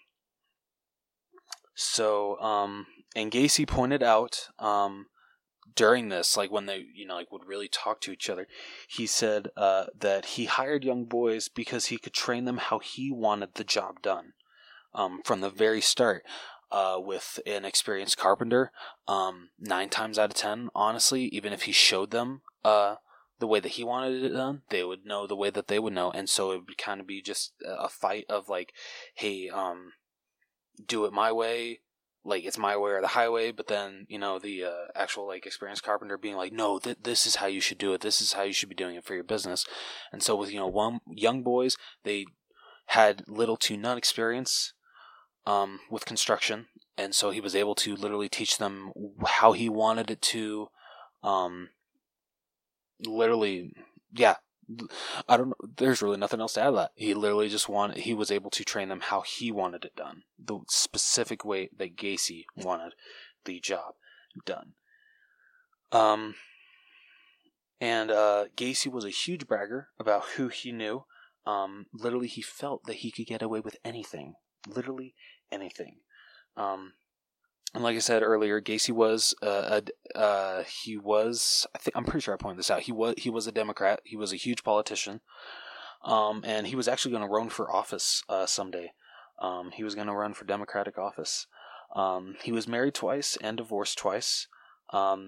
So, um, and Gacy pointed out, um, during this, like when they, you know, like would really talk to each other, he said, uh, that he hired young boys because he could train them how he wanted the job done, um, from the very start, uh, with an experienced carpenter, um, nine times out of ten, honestly, even if he showed them, uh, the way that he wanted it done, they would know the way that they would know, and so it would kind of be just a fight of like, hey, um, do it my way, like it's my way or the highway, but then, you know, the uh, actual like experienced carpenter being like, no, th- this is how you should do it, this is how you should be doing it for your business. And so with, you know, one young boys, they had little to none experience um, with construction, and so he was able to literally teach them how he wanted it to, um, literally, yeah, I don't know. There's really nothing else to add to that. He literally just wanted, he was able to train them how he wanted it done. The specific way that Gacy wanted the job done. Um, and, uh, Gacy was a huge bragger about who he knew. Um, literally he felt that he could get away with anything. Literally anything. Um, And like I said earlier, Gacy was uh, a uh, he was I think I'm pretty sure I pointed this out. He was he was a Democrat. He was a huge politician, um, and he was actually going to run for office uh, someday. Um, he was going to run for Democratic office. Um, he was married twice and divorced twice, um,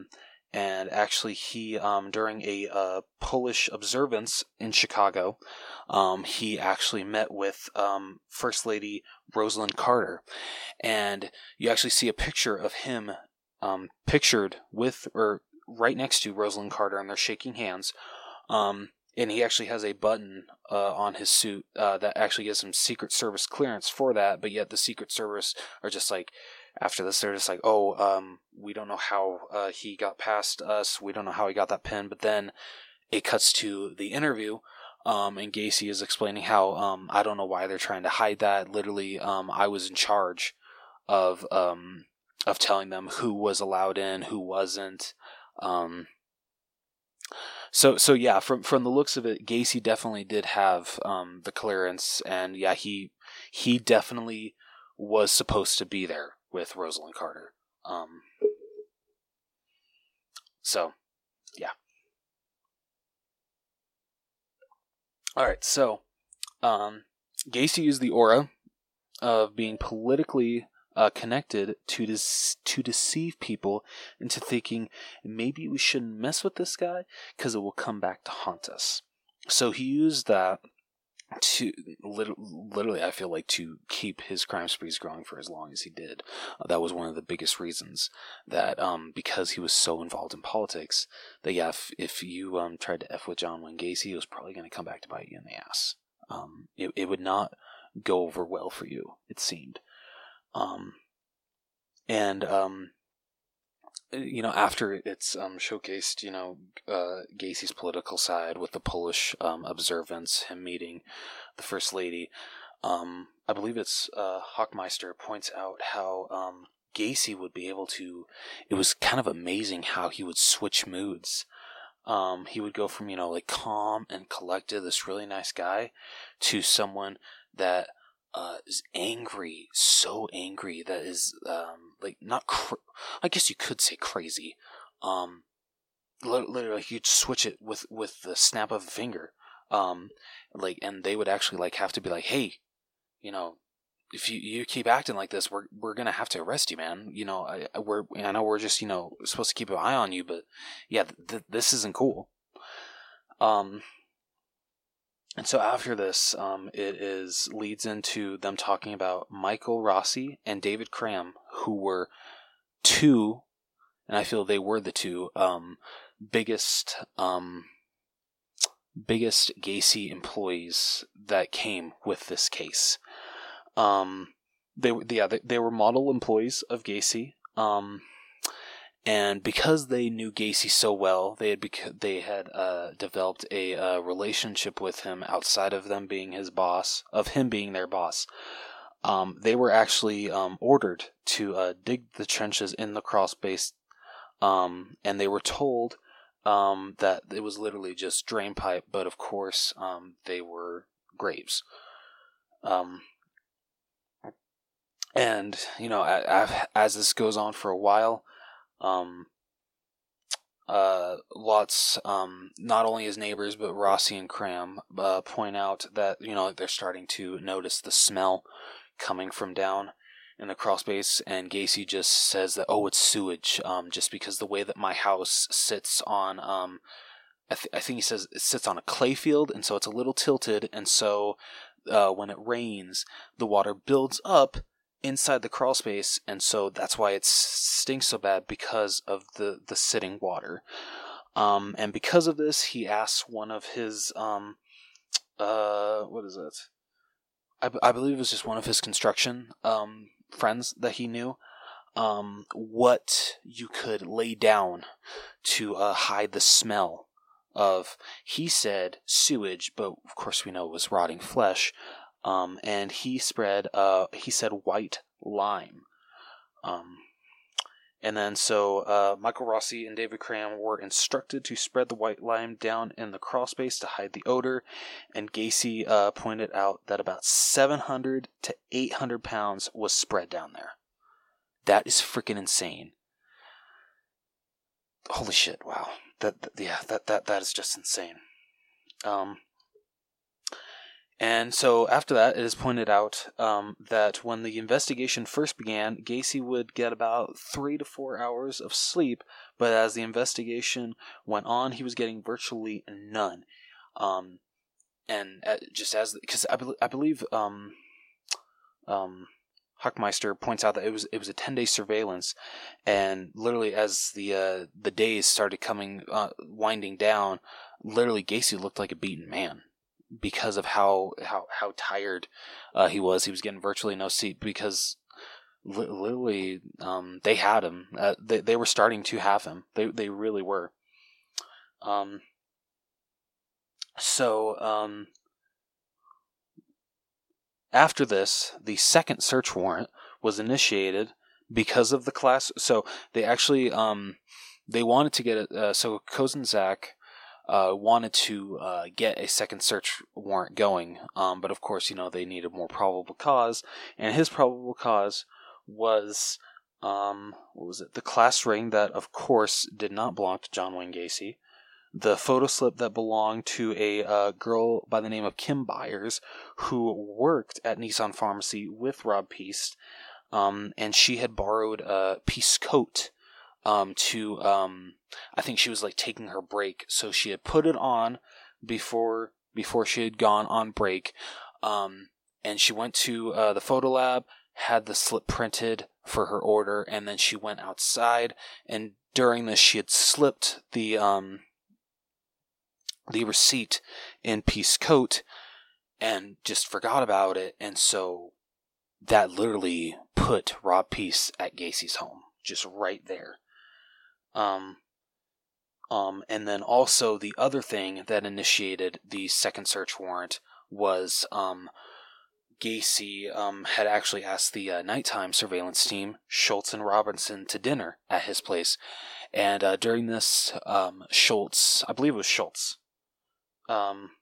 And actually, he, um, during a uh, Polish observance in Chicago, um, he actually met with um, First Lady Rosalynn Carter. And you actually see a picture of him um, pictured with, or right next to Rosalynn Carter, and they're shaking hands. Um, and he actually has a button uh, on his suit uh, that actually gives him Secret Service clearance for that, but yet the Secret Service are just like, after this, they're just like, oh, um, we don't know how uh, he got past us. We don't know how he got that pin. But then it cuts to the interview, um, and Gacy is explaining how um, I don't know why they're trying to hide that. Literally, um, I was in charge of um, of telling them who was allowed in, who wasn't. Um, so, so yeah, from from the looks of it, Gacy definitely did have um, the clearance, and yeah, he he definitely was supposed to be there with Rosalynn Carter. Um, so, yeah. All right, so um, Gacy used the aura of being politically uh, connected to dis- to deceive people into thinking maybe we shouldn't mess with this guy because it will come back to haunt us. So he used that to literally, I feel like, to keep his crime sprees growing for as long as he did. Uh, that was one of the biggest reasons that, um, because he was so involved in politics, that yeah, if, if you um, tried to F with John Wayne Gacy, it was probably going to come back to bite you in the ass. Um, it, it would not go over well for you, it seemed. Um, and, um, you know, after it's um, showcased, you know, uh, Gacy's political side with the Polish um, observance, him meeting the First Lady, um, I believe it's uh, Hockmeister points out how um, Gacy would be able to, it was kind of amazing how he would switch moods. Um, he would go from, you know, like calm and collected, this really nice guy, to someone that Uh, is angry, so angry that is, um, like, not, cr- I guess you could say crazy. Um, literally, you'd switch it with, with the snap of a finger. Um, like, and they would actually, like, have to be like, hey, you know, if you, you keep acting like this, we're, we're gonna have to arrest you, man. You know, I, I, we're, I know we're just, you know, supposed to keep an eye on you, but yeah, th- th- this isn't cool. Um, And so after this, um, it is leads into them talking about Michael Rossi and David Cram, who were two, and I feel they were the two um, biggest um, biggest Gacy employees that came with this case. Um, they were yeah they, they were model employees of Gacy. Um, And because they knew Gacy so well, they had bec- they had uh, developed a uh, relationship with him outside of them being his boss, of him being their boss. Um, they were actually um, ordered to uh, dig the trenches in the crawl space, um, and they were told um, that it was literally just drain pipe, but of course um, they were graves. Um, and, you know, as this goes on for a while, Um, uh, lots, um, not only his neighbors, but Rossi and Cram, uh, point out that, you know, they're starting to notice the smell coming from down in the crawl space, and Gacy just says that, oh, it's sewage, um, just because the way that my house sits on, um, I, th- I think he says it sits on a clay field, and so it's a little tilted, and so, uh, when it rains, the water builds up inside the crawl space, and so that's why it stinks so bad, because of the, the sitting water. Um, and because of this, he asks one of his, um, uh, what is it? I, b- I believe it was just one of his construction um, friends that he knew, um, what you could lay down to uh, hide the smell of, he said sewage, but of course we know it was rotting flesh. Um, and he spread, uh, he said white lime. Um, and then so uh, Michael Rossi and David Cram were instructed to spread the white lime down in the crawl space to hide the odor. And Gacy uh, pointed out that about seven hundred to eight hundred pounds was spread down there. That is freaking insane. Holy shit! Wow. That, that yeah, that that that is just insane. Um. And so after that, it is pointed out um, that when the investigation first began, Gacy would get about three to four hours of sleep, but as the investigation went on, he was getting virtually none. Um, and uh, just as, because I, be- I believe um, um, Huckmeister points out that it was it was a ten day surveillance, and literally as the uh, the days started coming uh, winding down, literally Gacy looked like a beaten man. Because of how how how tired uh, he was, he was getting virtually no sleep because li- literally um, they had him. Uh, they they were starting to have him. They they really were. Um. So um. After this, the second search warrant was initiated because of the class. So they actually um they wanted to get it. Uh, so Kozenzak Uh, wanted to uh, get a second search warrant going, um, but of course, you know, they needed more probable cause, and his probable cause was, um, what was it? The class ring that, of course, did not belong to John Wayne Gacy, the photo slip that belonged to a uh, girl by the name of Kim Byers, who worked at Nissan Pharmacy with Rob Peast, um, and she had borrowed a Peast's coat Um, to, um, I think she was like taking her break, so she had put it on before before she had gone on break, um, and she went to uh, the photo lab, had the slip printed for her order, and then she went outside, and during this she had slipped the um the receipt in Peast's coat, and just forgot about it, and so that literally put Rob Peast at Gacy's home, just right there. Um, um, and then also the other thing that initiated the second search warrant was um, Gacy um, had actually asked the uh, nighttime surveillance team, Schultz and Robinson, to dinner at his place. And uh, during this, um, Schultz, I believe it was Schultz, um,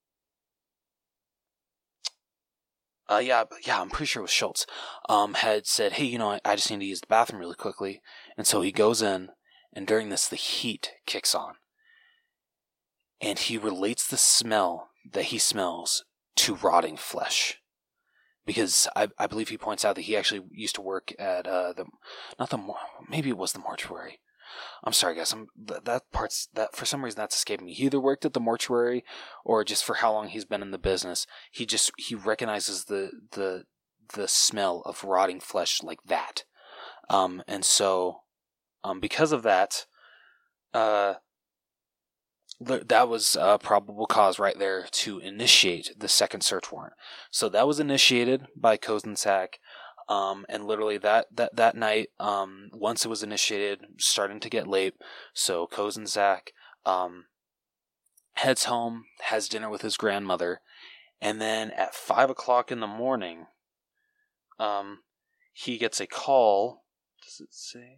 uh, yeah, yeah, I'm pretty sure it was Schultz, um, had said, hey, you know, I, I just need to use the bathroom really quickly. And so he goes in, and during this, the heat kicks on. And he relates the smell that he smells to rotting flesh. Because I, I believe he points out that he actually used to work at uh, the, not the, maybe it was the mortuary. I'm sorry, guys. I'm, that, that part's, that for some reason that's escaping me. He either worked at the mortuary or just for how long he's been in the business. He just, he recognizes the, the, the smell of rotting flesh like that. Um, and so, Um, because of that, uh, that was a probable cause right there to initiate the second search warrant. So that was initiated by Kozenzak, um, and literally that, that, that night, um, once it was initiated, starting to get late, so Kozenzak um, heads home, has dinner with his grandmother, and then at five o'clock in the morning, um, he gets a call. Does it say?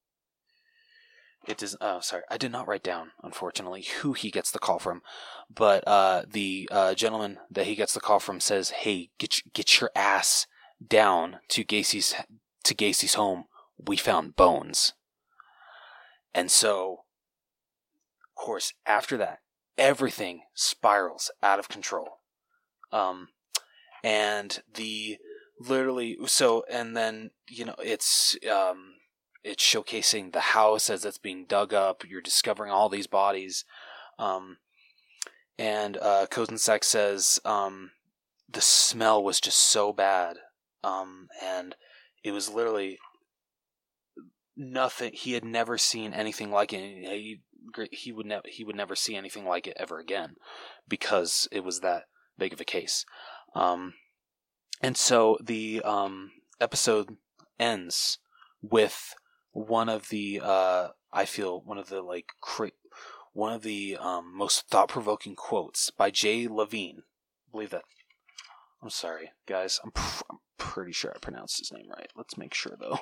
It does. Oh, sorry, I did not write down, unfortunately, who he gets the call from. But uh, the uh, gentleman that he gets the call from says, "Hey, get get your ass down to Gacy's to Gacy's home. We found bones." And so, of course, after that, everything spirals out of control. Um, and the literally so, and then you know it's um. It's showcasing the house as it's being dug up. You're discovering all these bodies. Um, and uh, Kozenzak says um, the smell was just so bad. Um, and it was literally nothing. He had never seen anything like it. He, he, would, ne- he would never see anything like it ever again because it was that big of a case. Um, and so the um, episode ends with one of the, uh, I feel, one of the, like, cra- one of the um, most thought-provoking quotes by Jay Levine. I believe that. I'm sorry, guys. I'm, pr- I'm pretty sure I pronounced his name right. Let's make sure, though.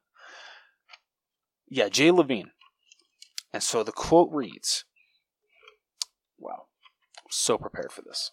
Yeah, Jay Levine. And so the quote reads, wow, I'm so prepared for this.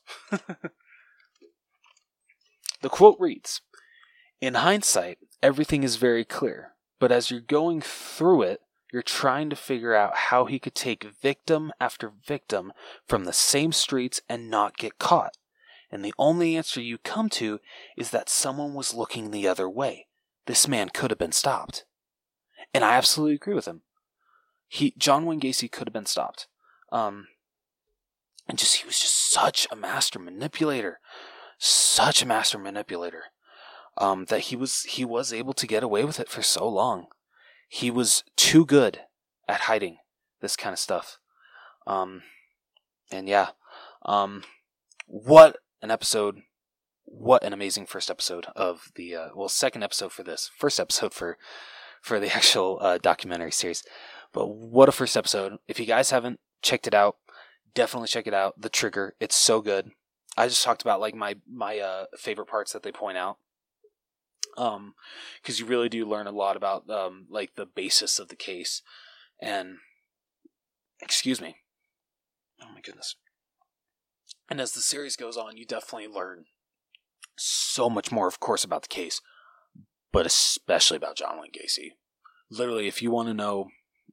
The quote reads, "In hindsight, everything is very clear. But as you're going through it, you're trying to figure out how he could take victim after victim from the same streets and not get caught. And the only answer you come to is that someone was looking the other way. This man could have been stopped. And I absolutely agree with him. He, John Wayne Gacy could have been stopped. Um, and just, he was just such a master manipulator. Such a master manipulator. Um, that he was, he was able to get away with it for so long. He was too good at hiding this kind of stuff. Um, and yeah, um, what an episode. What an amazing first episode of the, uh, well, second episode for this, first episode for, for the actual, uh, documentary series. But what a first episode. If you guys haven't checked it out, definitely check it out. The Trigger. It's so good. I just talked about like my, my, uh, favorite parts that they point out. Um, cause you really do learn a lot about, um, like the basis of the case and, excuse me. Oh my goodness. And as the series goes on, you definitely learn so much more, of course, about the case, but especially about John Wayne Gacy. Literally, if you want to know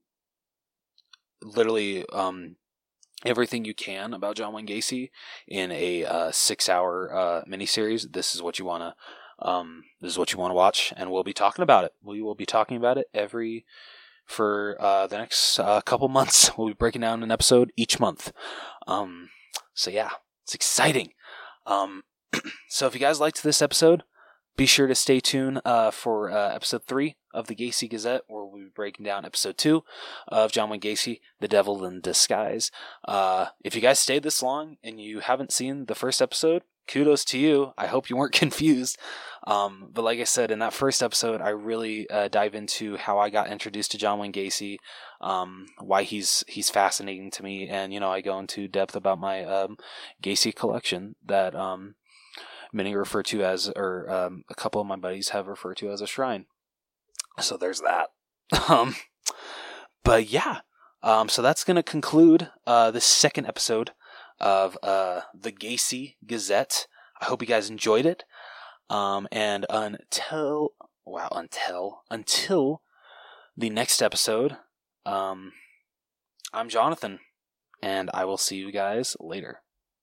literally um, everything you can about John Wayne Gacy in a uh, six-hour uh, miniseries, this is what you want to um, this is what you want to watch, and we'll be talking about it. We will be talking about it every for uh, the next uh, couple months. We'll be breaking down an episode each month. Um, so yeah, it's exciting. Um, So if you guys liked this episode, be sure to stay tuned uh, for uh, episode three of the Gacy Gazette, where we'll be breaking down episode two of John Wayne Gacy, The Devil in Disguise. Uh, if you guys stayed this long and you haven't seen the first episode, kudos to you. I hope you weren't confused. Um, but like I said, in that first episode, I really uh, dive into how I got introduced to John Wayne Gacy, um, why he's he's fascinating to me, and you know I go into depth about my um, Gacy collection that um, many refer to as, or um, a couple of my buddies have referred to as a shrine. So there's that. um, but yeah, um, so that's going to conclude uh, this second episode of uh, the Gacy Gazette. I hope you guys enjoyed it. Um, and until, wow, until, until the next episode, um, I'm Jonathan, and I will see you guys later.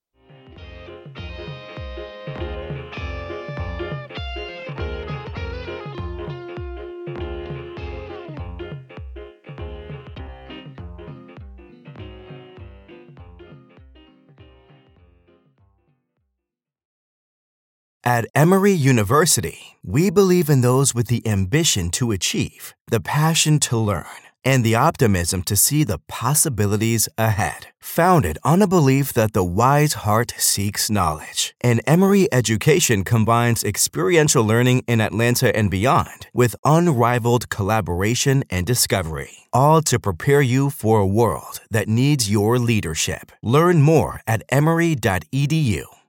At Emory University, we believe in those with the ambition to achieve, the passion to learn, and the optimism to see the possibilities ahead. Founded on a belief that the wise heart seeks knowledge, and Emory education combines experiential learning in Atlanta and beyond with unrivaled collaboration and discovery, all to prepare you for a world that needs your leadership. Learn more at emory dot e d u.